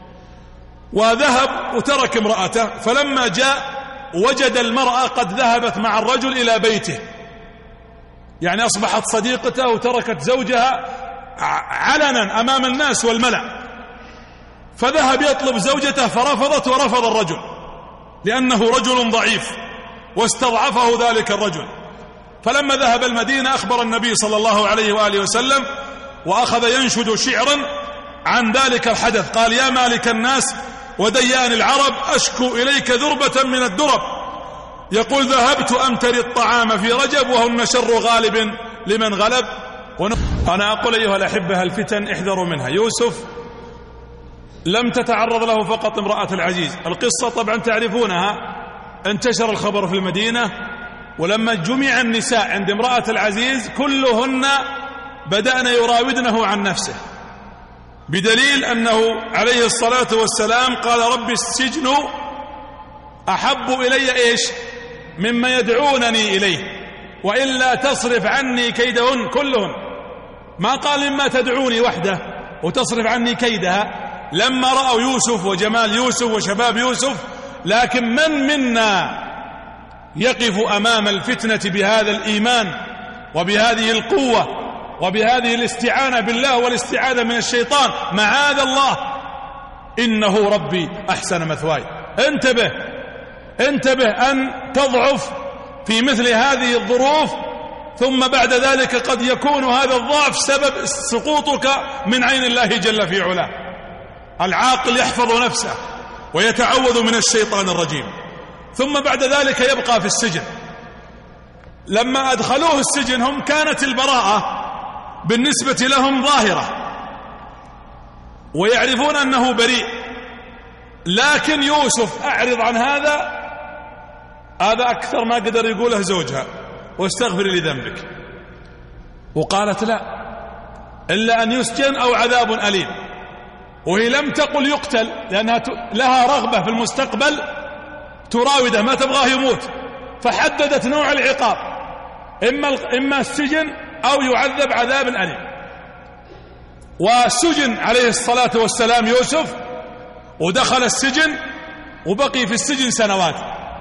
وذهب وترك امرأته، فلما جاء وجد المرأة قد ذهبت مع الرجل إلى بيته، يعني أصبحت صديقته وتركت زوجها علنا أمام الناس والملأ. فذهب يطلب زوجته فرفضت، ورفض الرجل لأنه رجل ضعيف واستضعفه ذلك الرجل. فلما ذهب المدينة أخبر النبي صلى الله عليه وآله وسلم، وأخذ ينشد شعرا عن ذلك الحدث. قال يا مالك الناس وديان العرب، أشكو إليك ذربة من الدرب، يقول ذهبت أمتري الطعام في رجب وهن شر غالب لمن غلب. أنا أقول أيها الأحبة الفتن احذروا منها. يوسف لم تتعرض له فقط امرأة العزيز، القصة طبعا تعرفونها، انتشر الخبر في المدينة، ولما جمع النساء عند امرأة العزيز كلهن بدأن يراودنه عن نفسه، بدليل أنه عليه الصلاة والسلام قال رب السجن أحب إلي إيش مما يدعونني إليه، وإلا تصرف عني كيدهن كلهن. ما قال مما تدعوني وحده وتصرف عني كيدها، لما رأوا يوسف وجمال يوسف وشباب يوسف. لكن من منا يقف أمام الفتنة بهذا الإيمان وبهذه القوة وبهذه الاستعانة بالله والاستعاذة من الشيطان، معاذ الله إنه ربي أحسن مثواي. انتبه انتبه أن تضعف في مثل هذه الظروف، ثم بعد ذلك قد يكون هذا الضعف سبب سقوطك من عين الله جل في علاه. العاقل يحفظ نفسه ويتعوذ من الشيطان الرجيم، ثم بعد ذلك يبقى في السجن. لما أدخلوه السجن هم كانت البراءة بالنسبة لهم ظاهرة ويعرفون أنه بريء، لكن يوسف أعرض عن هذا، هذا أكثر ما قدر يقوله زوجها، واستغفر لذنبك. وقالت لا إلا أن يسجن أو عذاب أليم، وهي لم تقل يقتل لأنها لها رغبة في المستقبل تراوده، ما تبغاه يموت، فحددت نوع العقاب، إما إما السجن أو يعذب عذاب أليم. وسجن عليه الصلاة والسلام يوسف، ودخل السجن وبقي في السجن سنوات.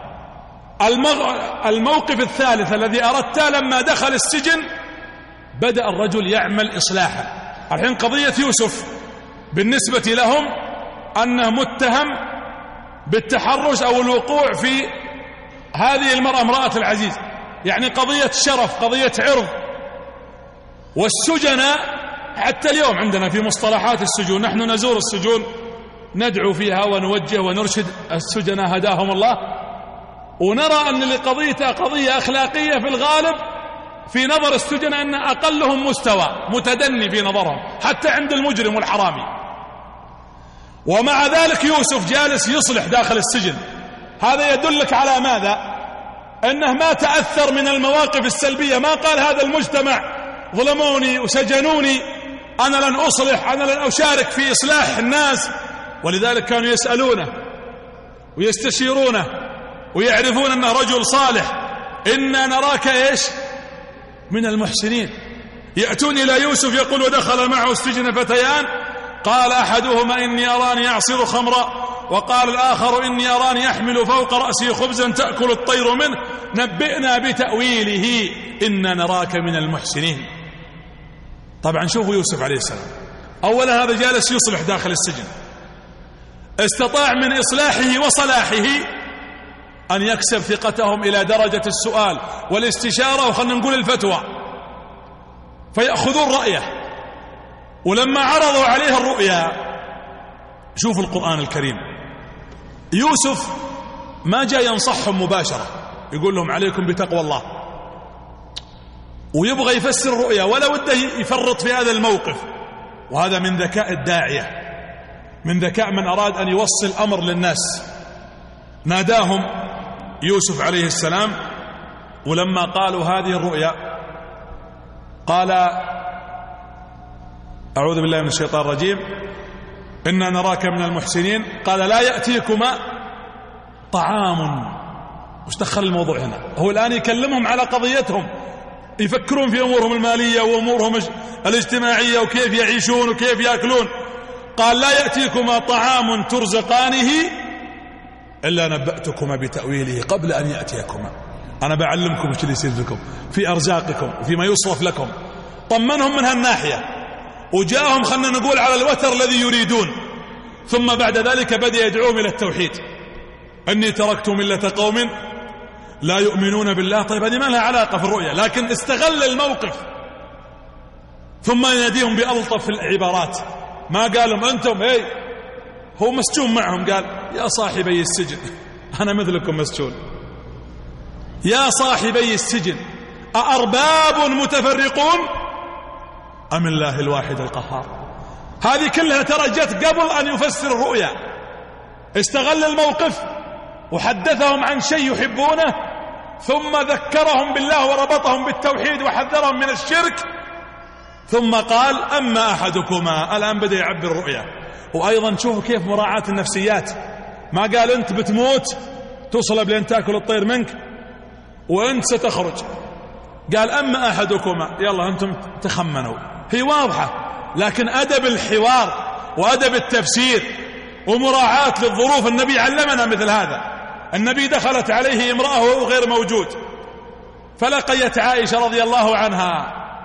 الموقف الثالث الذي أردته، لما دخل السجن بدأ الرجل يعمل إصلاحا. الحين قضية يوسف بالنسبة لهم أنه متهم بالتحرش أو الوقوع في هذه المرأة امرأة العزيز، يعني قضية شرف، قضية عرض. والسجناء حتى اليوم عندنا في مصطلحات السجون، نحن نزور السجون ندعو فيها ونوجه ونرشد السجناء هداهم الله، ونرى أن لقضية قضية أخلاقية في الغالب في نظر السجناء أن أقلهم مستوى متدني في نظرهم حتى عند المجرم والحرامي. ومع ذلك يوسف جالس يصلح داخل السجن. هذا يدلك على ماذا؟ أنه ما تأثر من المواقف السلبية، ما قال هذا المجتمع ظلموني وسجنوني، أنا لن أصلح، أنا لن أشارك في إصلاح الناس. ولذلك كانوا يسألونه ويستشيرونه ويعرفون أنه رجل صالح. إنا نراك إيش من المحسنين. يأتون إلى يوسف يقول ودخل معه السجن فتيان، قال أحدهما إني أراني أعصر خمرا، وقال الآخر إني أراني أحمل فوق رأسي خبزا تأكل الطير منه، نبئنا بتأويله إنا نراك من المحسنين. طبعا شوفوا يوسف عليه السلام، أولا هذا جالس يصلح داخل السجن، استطاع من إصلاحه وصلاحه أن يكسب ثقتهم إلى درجة السؤال والاستشارة، وخلنا نقول الفتوى، فيأخذون رأيه. ولما عرضوا عليه الرؤيا، شوف القرآن الكريم، يوسف ما جاء ينصحهم مباشرة يقول لهم عليكم بتقوى الله ويبغى يفسر الرؤيا، ولا وده يفرط في هذا الموقف. وهذا من ذكاء الداعية، من ذكاء من أراد أن يوصل أمر للناس. ناداهم يوسف عليه السلام، ولما قالوا هذه الرؤيا قال أعوذ بالله من الشيطان الرجيم إنا نراك من المحسنين. قال لا يأتيكما طعام. وش دخل الموضوع هنا؟ هو الآن يكلمهم على قضيتهم، يفكرون في أمورهم المالية وأمورهم الاجتماعية وكيف يعيشون وكيف يأكلون. قال لا يأتيكما طعام ترزقانه إلا نبأتكما بتأويله قبل أن يأتيكما. أنا بعلمكم ايش اللي يصير لكم في أرزاقكم وفيما يصرف لكم. طمنهم من هالناحية، وجاءهم خلنا نقول على الوتر الذي يريدون. ثم بعد ذلك بدأ يدعوهم إلى التوحيد، أني تركت ملة قوم لا يؤمنون بالله. طيب هذه ما لها علاقة في الرؤيا، لكن استغل الموقف. ثم يناديهم بألطف العبارات، ما قالهم أنتم هي هو مسجون معهم، قال يا صاحبي السجن أنا مثلكم مسجون. يا صاحبي السجن أأرباب متفرقون أم الله الواحد القهار. هذه كلها ترى جت قبل أن يفسر الرؤيا. استغل الموقف وحدثهم عن شيء يحبونه، ثم ذكرهم بالله وربطهم بالتوحيد وحذرهم من الشرك، ثم قال أما أحدكما. الآن بدأ يعبر الرؤيا. وأيضا شوفوا كيف مراعاة النفسيات، ما قال أنت بتموت تصلب لين تأكل الطير منك وأنت ستخرج، قال أما أحدكما، يلا أنتم تخمنوا. هي واضحة، لكن أدب الحوار وأدب التفسير ومراعاة للظروف. النبي علمنا مثل هذا. النبي دخلت عليه امرأة وهو غير موجود، فلقيت عائشة رضي الله عنها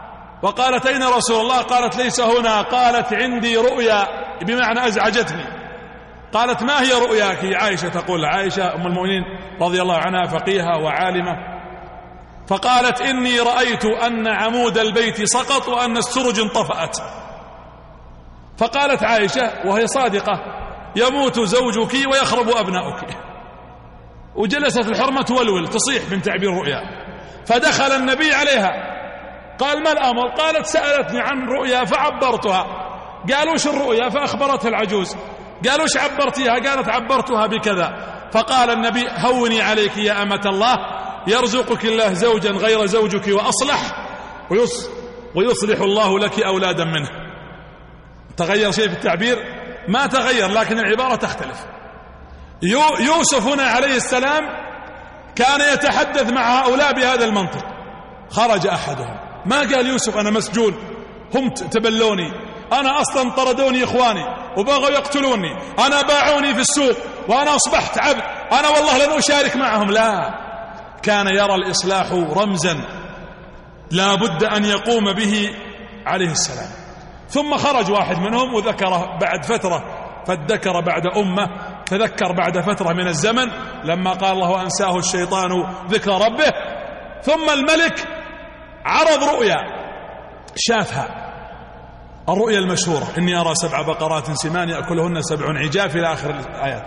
وقالت أين رسول الله؟ قالت ليس هنا. قالت عندي رؤيا، بمعنى أزعجتني. قالت ما هي رؤياك؟ عائشة تقول، عائشة أم المؤمنين رضي الله عنها فقيهة وعالمة، فقالت إني رأيت أن عمود البيت سقط وأن السرج انطفأت. فقالت عائشة وهي صادقة: يموت زوجك ويخرب أبناؤك. وجلست الحرمة تولول تصيح من تعبير الرؤيا. فدخل النبي عليها قال: ما الأمر؟ قالت: سألتني عن رؤيا فعبرتها. قالوا: وش الرؤيا؟ فأخبرتها العجوز. قالوا: وش عبرتيها؟ قالت: عبرتها بكذا. فقال النبي: هوني عليك يا أمة الله، يرزقك الله زوجا غير زوجك وأصلح، ويصلح الله لك أولادا منه. تغير شيء في التعبير؟ ما تغير، لكن العبارة تختلف. يوسف هنا عليه السلام كان يتحدث مع هؤلاء بهذا المنطق. خرج أحدهم، ما قال يوسف أنا مسجون، هم تبلوني، أنا أصلا طردوني إخواني وبغوا يقتلوني، أنا باعوني في السوق وأنا أصبحت عبد، أنا والله لن أشارك معهم. لا، كان يرى الإصلاح رمزا لا بد أن يقوم به عليه السلام. ثم خرج واحد منهم وذكره بعد فترة، فادكر بعد أمة، تذكر بعد فترة من الزمن لما قال الله أنساه الشيطان ذكر ربه. ثم الملك عرض رؤيا شافها، الرؤيا المشهورة: إني أرى سبع بقرات سمان يأكلهن سبع عجاف إلى آخر الآيات.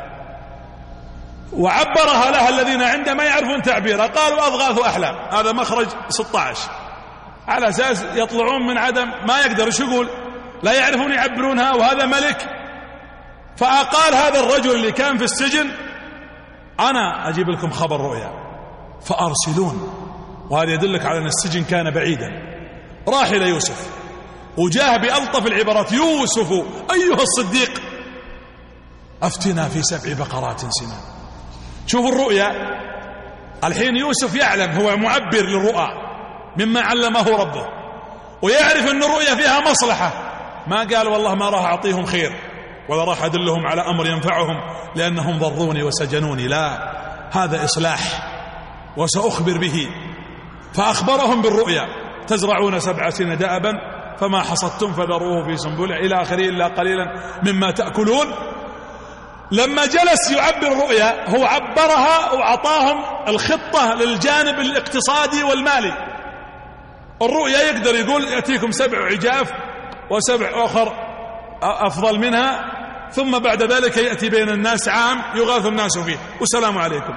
وعبرها لها الذين عنده ما يعرفون تعبيرها، قالوا أضغاث أحلام. هذا مخرج ستة عشر، على أساس يطلعون من عدم ما يقدر شو يقول، لا يعرفون يعبرونها، وهذا ملك. فقال هذا الرجل اللي كان في السجن: أنا أجيب لكم خبر رؤيا فأرسلون. وهذا يدلك على أن السجن كان بعيدا. راح إلى يوسف وجاه بألطف العبارات: يوسف أيها الصديق أفتنا في سبع بقرات سمان. شوفوا الرؤيا الحين. يوسف يعلم، هو معبر للرؤى مما علمه ربه، ويعرف أن الرؤيا فيها مصلحة. ما قال والله ما راح أعطيهم خير ولا راح أدلهم على أمر ينفعهم لأنهم ضروني وسجنوني، لا، هذا إصلاح وسأخبر به. فأخبرهم بالرؤيا: تزرعون سبع سنين دأبا فما حصدتم فذروه في سنبله إلى آخره إلا قليلا مما تأكلون. لما جلس يعبر الرؤيا هو عبرها وأعطاهم الخطة للجانب الاقتصادي والمالي. الرؤيا يقدر يقول يأتيكم سبع عجاف وسبع أخر أفضل منها، ثم بعد ذلك يأتي بين الناس عام يغاث الناس فيه والسلام عليكم.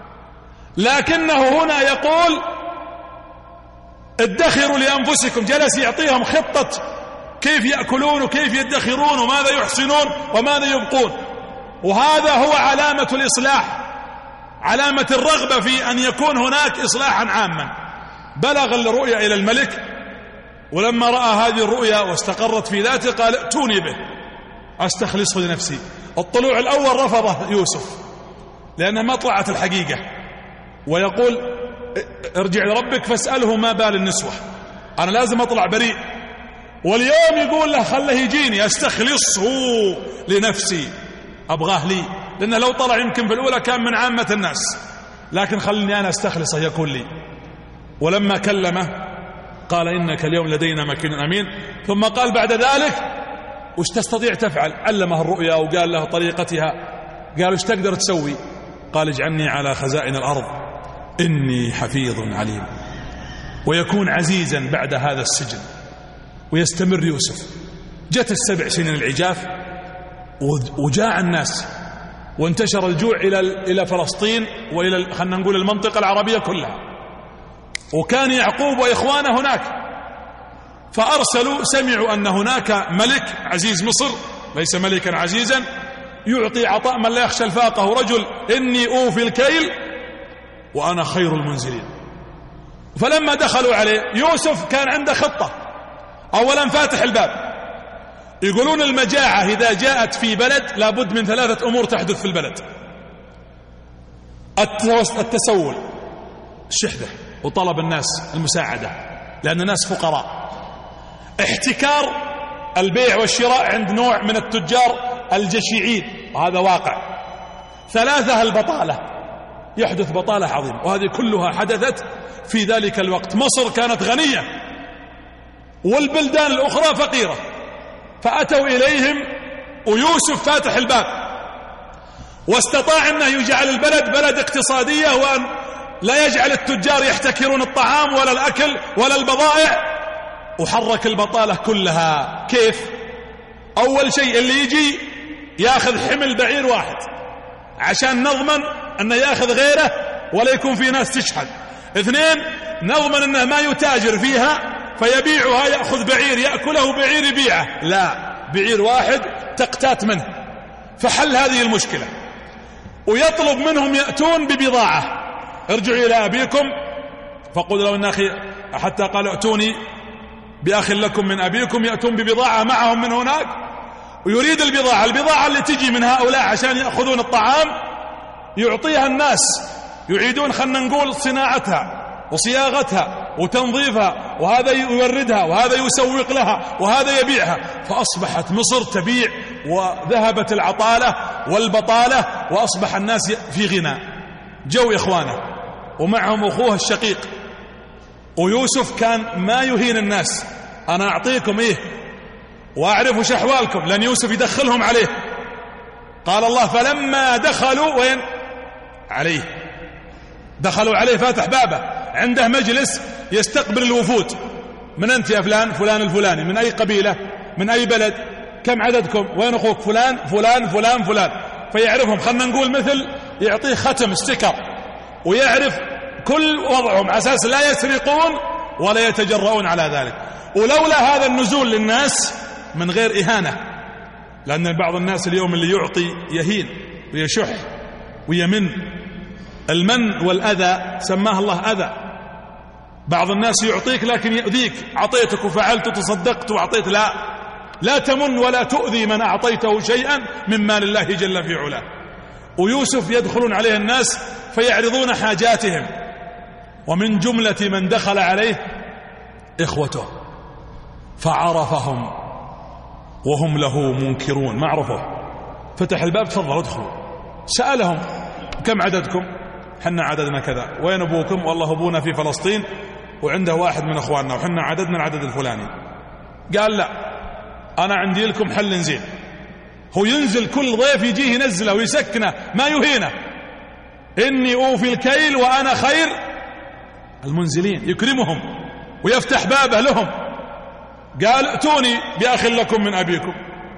لكنه هنا يقول ادخروا لأنفسكم. جلس يعطيهم خطة كيف يأكلون وكيف يدخرون وماذا يحسنون وماذا يبقون. وهذا هو علامة الإصلاح، علامة الرغبة في أن يكون هناك إصلاحا عاما. بلغ الرؤيا إلى الملك، ولما رأى هذه الرؤيا واستقرت في ذاته قال: ائتوني به أستخلصه لنفسي. الطلوع الأول رفضه يوسف لأنه ما طلعت الحقيقة، ويقول: ارجع لربك فاسأله ما بال النسوة، أنا لازم أطلع بريء. واليوم يقول له: خله يجيني أستخلصه لنفسي، أبغاه لي، لأنه لو طلع يمكن في الأولى كان من عامة الناس، لكن خلني أنا أستخلصه يكون لي. ولما كلمه قال: إنك اليوم لدينا مكين أمين. ثم قال بعد ذلك: وش تستطيع تفعل؟ علمه الرؤيا وقال له طريقتها. قال: وش تقدر تسوي؟ قال: اجعلني على خزائن الأرض إني حفيظ عليم. ويكون عزيزا بعد هذا السجن. ويستمر يوسف. جت السبع سنين العجاف وجاع الناس وانتشر الجوع إلى إلى فلسطين وإلى خلينا نقول المنطقة العربية كلها، وكان يعقوب وإخوانه هناك. فأرسلوا، سمعوا أن هناك ملك عزيز مصر، ليس ملكا عزيزا يعطي عطاء من لا يخشى الفاقة، رجل إني أوفي الكيل وأنا خير المنزلين. فلما دخلوا عليه يوسف كان عنده خطة. أولا فاتح الباب. يقولون المجاعة إذا جاءت في بلد لابد من ثلاثة أمور تحدث في البلد: التسول، الشحذة، وطلب الناس المساعدة لأن الناس فقراء، احتكار البيع والشراء عند نوع من التجار الجشعين وهذا واقع، ثلاثة البطالة، يحدث بطالة عظيمة، وهذه كلها حدثت في ذلك الوقت. مصر كانت غنية والبلدان الأخرى فقيرة، فأتوا إليهم ويوسف فاتح الباب، واستطاع أنه يجعل البلد بلد اقتصادية، وأن لا يجعل التجار يحتكرون الطعام ولا الأكل ولا البضائع، وحرك البطالة كلها. كيف؟ أول شيء اللي يجي ياخذ حمل بعير واحد عشان نضمن أنه ياخذ غيره ولا يكون في ناس تشحن. اثنين، نضمن أنه ما يتاجر فيها فيبيعها، يأخذ بعير يأكله بعير يبيعه، لا، بعير واحد تقتات منه. فحل هذه المشكلة، ويطلب منهم يأتون ببضاعة. ارجعوا إلى أبيكم فقل له إن أخي، حتى قال ائتوني بأخ لكم من أبيكم، يأتون ببضاعة معهم من هناك، ويريد البضاعة البضاعة اللي تجي من هؤلاء عشان يأخذون الطعام يعطيها الناس، يعيدون خلنا نقول صناعتها وصياغتها وتنظيفها، وهذا يوردها وهذا يسوق لها وهذا يبيعها. فأصبحت مصر تبيع، وذهبت العطالة والبطالة، وأصبح الناس في غنى. جو إخوانه ومعهم أخوه الشقيق، ويوسف كان ما يهين الناس، أنا أعطيكم إيه وأعرف وش أحوالكم، لأن يوسف يدخلهم عليه. قال الله فلما دخلوا وين عليه، دخلوا عليه فاتح بابه، عنده مجلس يستقبل الوفود. من أنت يا فلان؟ فلان الفلاني. من أي قبيلة؟ من أي بلد؟ كم عددكم؟ وين أخوك؟ فلان فلان فلان فلان. فيعرفهم، خلنا نقول مثل يعطيه ختم ستيكر، ويعرف كل وضعهم على أساس لا يسرقون ولا يتجرؤون على ذلك. ولولا هذا النزول للناس من غير إهانة، لأن بعض الناس اليوم اللي يعطي يهين ويشح ويمن. المن والأذى سماه الله أذى. بعض الناس يعطيك لكن يؤذيك، أعطيتك وفعلت وتصدقت وأعطيت، لا لا تمن ولا تؤذي من أعطيته شيئا من مال الله جل في علاه. ويوسف يدخلون عليه الناس فيعرضون حاجاتهم، ومن جملة من دخل عليه إخوته فعرفهم وهم له منكرون، ما عرفوه. فتح الباب، تفضلوا ادخلوا. سألهم كم عددكم؟ حنا عددنا كذا. وين أبوكم؟ والله أبونا في فلسطين وعنده واحد من أخواننا وحنا عددنا العدد الفلاني. قال لا، أنا عندي لكم حل نزيل. هو ينزل كل ضيف يجيه ينزله ويسكنه، ما يهينه. إني أوفي الكيل وأنا خير المنزلين، يكرمهم ويفتح بابه لهم. قال ائتوني بأخ لكم من أبيكم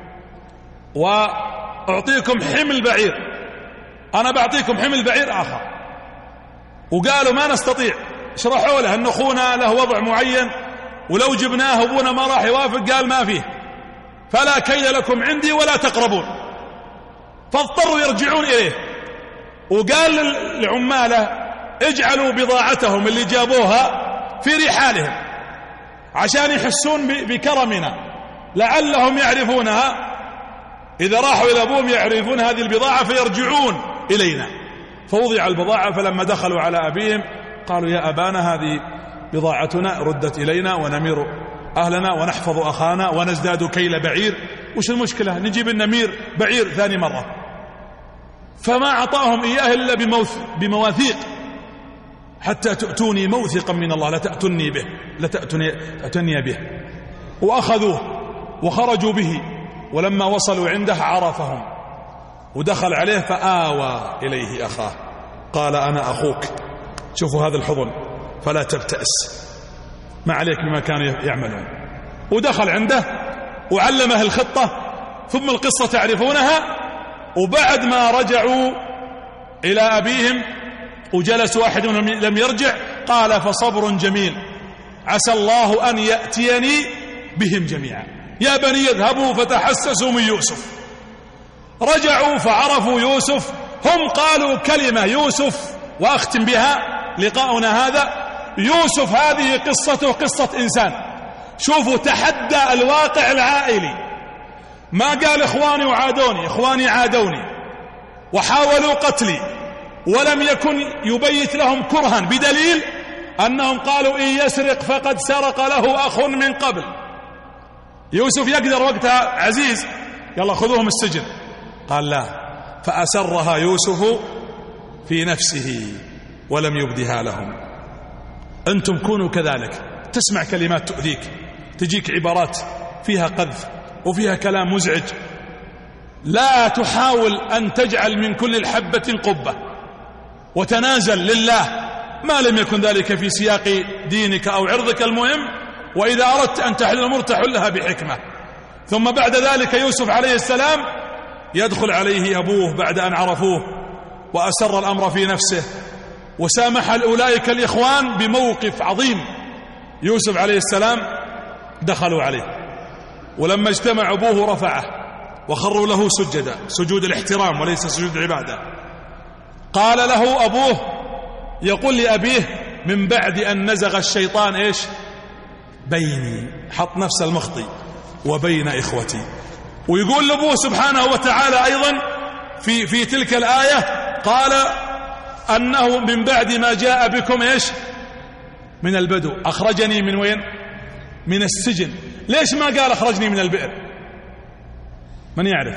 وأعطيكم حمل بعير، أنا بعطيكم حمل بعير آخر. وقالوا ما نستطيع. شرحوا له أن أخونا له وضع معين، ولو جبناه أبونا ما راح يوافق. قال ما فيه، فلا كيل لكم عندي ولا تقربون. فاضطروا يرجعون إليه. وقال لعماله اجعلوا بضاعتهم اللي جابوها في رحالهم عشان يحسون بكرمنا، لعلهم يعرفونها. إذا راحوا إلى أبوهم يعرفون هذه البضاعة فيرجعون إلينا. فوضع البضاعة، فلما دخلوا على أبيهم قالوا يا أبانا هذه بضاعتنا ردت إلينا، ونمير أهلنا ونحفظ أخانا ونزداد كيل بعير. وش المشكلة؟ نجيب النمير بعير ثاني مرة. فما أعطاهم إياه إلا بمواثيق، حتى تؤتوني موثقا من الله لتأتني به لتأتني تأتني به. وأخذوه وخرجوا به، ولما وصلوا عنده عرفهم ودخل عليه فآوى إليه أخاه قال أنا أخوك. شوفوا هذا الحضن، فلا تبتأس، ما عليك بما كانوا يعملون. ودخل عنده وعلمه الخطة، ثم القصة تعرفونها. وبعد ما رجعوا إلى أبيهم وجلس واحد منهم لم يرجع، قال فصبر جميل عسى الله أن يأتيني بهم جميعا. يا بني اذهبوا فتحسسوا من يوسف. رجعوا فعرفوا يوسف. هم قالوا كلمة يوسف وأختم بها لقاؤنا هذا. يوسف هذه قصته قصة إنسان. شوفوا تحدى الواقع العائلي، ما قال إخواني وعادوني، إخواني عادوني وحاولوا قتلي، ولم يكن يبيت لهم كرها، بدليل أنهم قالوا إن يسرق فقد سرق له أخ من قبل. يوسف يقدر وقتها عزيز يلا خذوهم السجن، قال لا، فأسرها يوسف في نفسه ولم يبدها لهم. أنتم كونوا كذلك، تسمع كلمات تؤذيك، تجيك عبارات فيها قذف وفيها كلام مزعج، لا تحاول أن تجعل من كل الحبة قبة وتنازل لله ما لم يكن ذلك في سياق دينك أو عرضك. المهم وإذا أردت أن تحل الأمور تحلها بحكمة. ثم بعد ذلك يوسف عليه السلام يدخل عليه أبوه بعد أن عرفوه وأسر الأمر في نفسه وسامح أولئك الإخوان بموقف عظيم. يوسف عليه السلام دخلوا عليه، ولما اجتمع أبوه رفعه وخروا له سجدا، سجود الاحترام وليس سجود العبادة. قال له أبوه يقول لأبيه من بعد أن نزغ الشيطان إيش بيني، حط نفس المخطي، وبين إخوتي. ويقول لأبوه سبحانه وتعالى أيضا في, في تلك الآية قال أنه من بعد ما جاء بكم إيش من البدو أخرجني من وين؟ من السجن. ليش ما قال أخرجني من البئر؟ من يعرف؟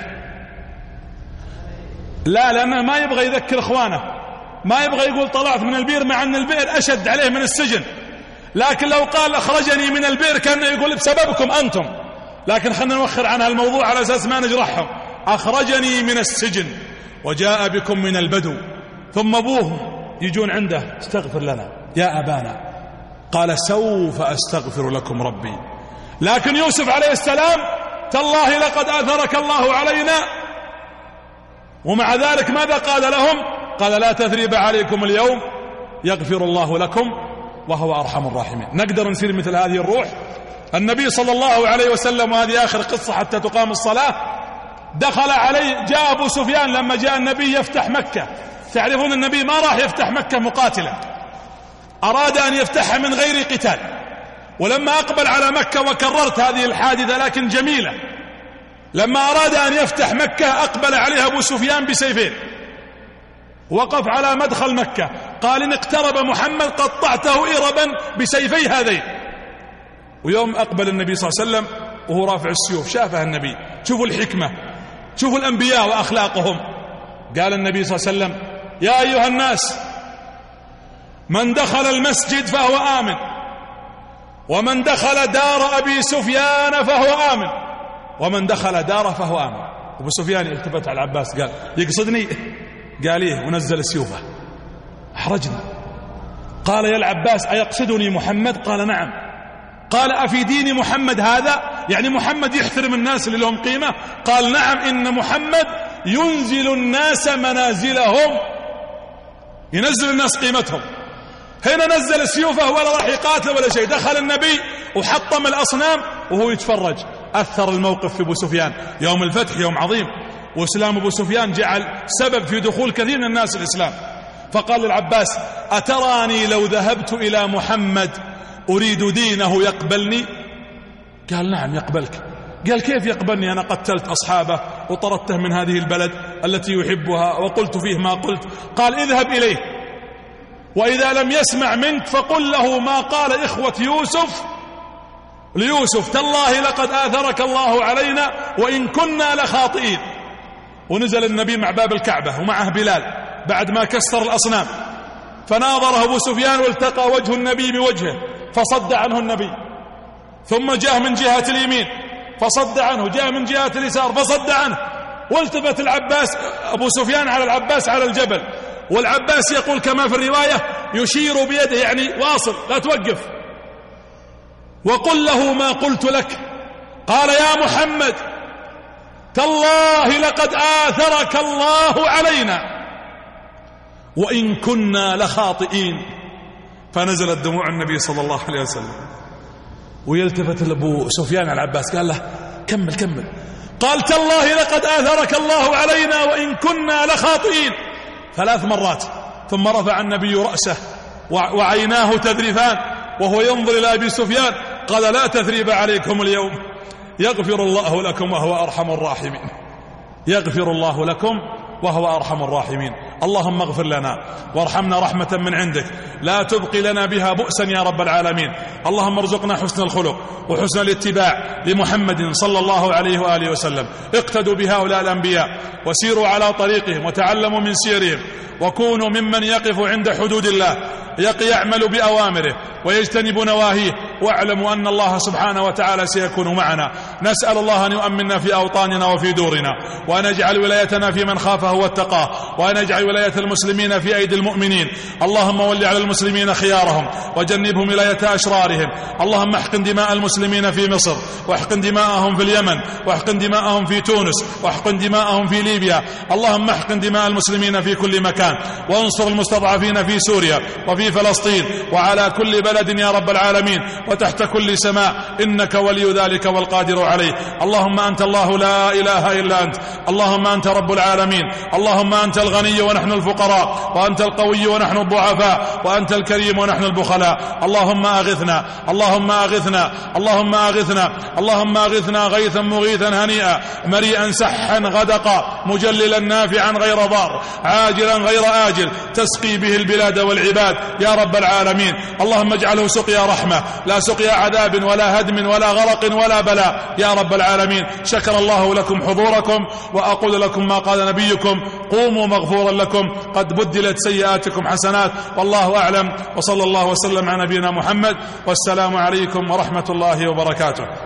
لا، لأنه ما يبغى يذكر إخوانه، ما يبغى يقول طلعت من البئر، مع أن البئر أشد عليه من السجن. لكن لو قال أخرجني من البئر كان يقول بسببكم أنتم، لكن خلنا نوخر عنها الموضوع على أساس ما نجرحهم. أخرجني من السجن وجاء بكم من البدو. ثم أبوه يجون عنده استغفر لنا يا أبانا، قال سوف أستغفر لكم ربي. لكن يوسف عليه السلام تالله لقد آثرك الله علينا، ومع ذلك ماذا قال لهم؟ قال لا تثريب عليكم اليوم يغفر الله لكم وهو أرحم الراحمين. نقدر نسير مثل هذه الروح؟ النبي صلى الله عليه وسلم، وهذه آخر قصة حتى تقام الصلاة، دخل عليه جاء أبو سفيان لما جاء النبي يفتح مكة. تعرفون النبي ما راح يفتح مكة مقاتلا، أراد أن يفتحها من غير قتال. ولما أقبل على مكة، وكررت هذه الحادثة لكن جميلة، لما أراد أن يفتح مكة أقبل عليها أبو سفيان بسيفين، وقف على مدخل مكة قال إن اقترب محمد قطعته إربا بسيفي هذين. ويوم أقبل النبي صلى الله عليه وسلم وهو رافع السيوف شافها النبي. شوفوا الحكمة، شوفوا الأنبياء وأخلاقهم. قال النبي صلى الله عليه وسلم يا أيها الناس من دخل المسجد فهو آمن، ومن دخل دار أبي سفيان فهو آمن، ومن دخل داره فهو آمن. أبو سفيان التفت على العباس قال يقصدني؟ قال إيه، ونزل سيوفه أحرجني. قال يا العباس أيقصدني محمد؟ قال نعم. قال أفي دين محمد هذا؟ يعني محمد يحترم الناس اللي لهم قيمة؟ قال نعم، إن محمد ينزل الناس منازلهم، ينزل الناس قيمتهم. هنا نزل سيوفه ولا راح يقاتل ولا شيء، دخل النبي وحطم الأصنام وهو يتفرج. أثر الموقف في أبو سفيان. يوم الفتح يوم عظيم، وإسلام أبو سفيان جعل سبب في دخول كثير من الناس الإسلام. فقال للعباس أتراني لو ذهبت إلى محمد أريد دينه يقبلني؟ قال نعم يقبلك. قال كيف يقبلني؟ أنا قتلت أصحابه وطردته من هذه البلد التي يحبها وقلت فيه ما قلت. قال اذهب إليه، وإذا لم يسمع منك فقل له ما قال إخوة يوسف ليوسف تالله لقد آثرك الله علينا وإن كنا لخاطئين. ونزل النبي مع باب الكعبة ومعه بلال بعد ما كسر الأصنام، فناظره أبو سفيان والتقى وجه النبي بوجهه فصد عنه النبي، ثم جاء من جهة اليمين فصد عنه، جاء من جهة اليسار فصد عنه، والتفت العباس أبو سفيان على العباس على الجبل، والعباس يقول كما في الرواية يشير بيده يعني واصل لا توقف، وقل له ما قلت لك. قال يا محمد تالله لقد آثرك الله علينا وإن كنا لخاطئين. فنزلت دموع النبي صلى الله عليه وسلم، ويلتفت لأبو سفيان على العباس قال له كمل كمل. قال تالله لقد آثرك الله علينا وإن كنا لخاطئين ثلاث مرات. ثم رفع النبي رأسه وعيناه تذرفان وهو ينظر إلى أبي سفيان قال لا تثريب عليكم اليوم يغفر الله لكم وهو أرحم الراحمين. يغفر الله لكم وهو أرحم الراحمين. اللهم اغفر لنا وارحمنا رحمة من عندك لا تبقي لنا بها بؤسا يا رب العالمين. اللهم ارزقنا حسن الخلق وحسن الاتباع لمحمد صلى الله عليه وآله وسلم. اقتدوا بهؤلاء الأنبياء وسيروا على طريقهم وتعلموا من سيرهم، وكونوا ممن يقف عند حدود الله، يعمل بأوامره ويجتنب نواهيه، واعلموا أن الله سبحانه وتعالى سيكون معنا. نسأل الله أن يؤمننا في أوطاننا وفي دورنا، وأن يجعل ولايتنا في من خافه واتقاه، وأن يجعل ولاية المسلمين في أيدي المؤمنين. اللهم ول على المسلمين خيارهم وجنبهم ولاية أشرارهم. اللهم احقن دماء المسلمين في مصر، واحقن دماءهم في اليمن، واحقن دماءهم في تونس، واحقن دماءهم في ليبيا. اللهم احقن دماء المسلمين في كل مكان، وانصر المستضعفين في سوريا وفي فلسطين وعلى كل بلد يا رب العالمين، وتحت كل سماء، إنك ولي ذلك والقادر عليه. اللهم أنت الله لا إله إلا أنت، اللهم أنت رب العالمين، اللهم أنت الغني ونحن الفقراء، وأنت القوي ونحن الضعفاء، وأنت الكريم ونحن البخلاء. اللهم أغثنا، اللهم أغثنا، اللهم أغثنا، اللهم أغثنا غيثا مغيثا هنيئا مريئا سحا غدقا مجللا نافعا غير ضار عاجلا غير آجل تسقي به البلاد والعباد يا رب العالمين. اللهم اجعله سقيا رحمة لا سقيا عذاب ولا هدم ولا غرق ولا بلاء يا رب العالمين. شكر الله لكم حضوركم، وأقول لكم ما قال نبيكم: قوموا مغفورا لكم قد بدلت سيئاتكم حسنات، والله أعلم. وصلى الله وسلم على نبينا محمد، والسلام عليكم ورحمة الله وبركاته.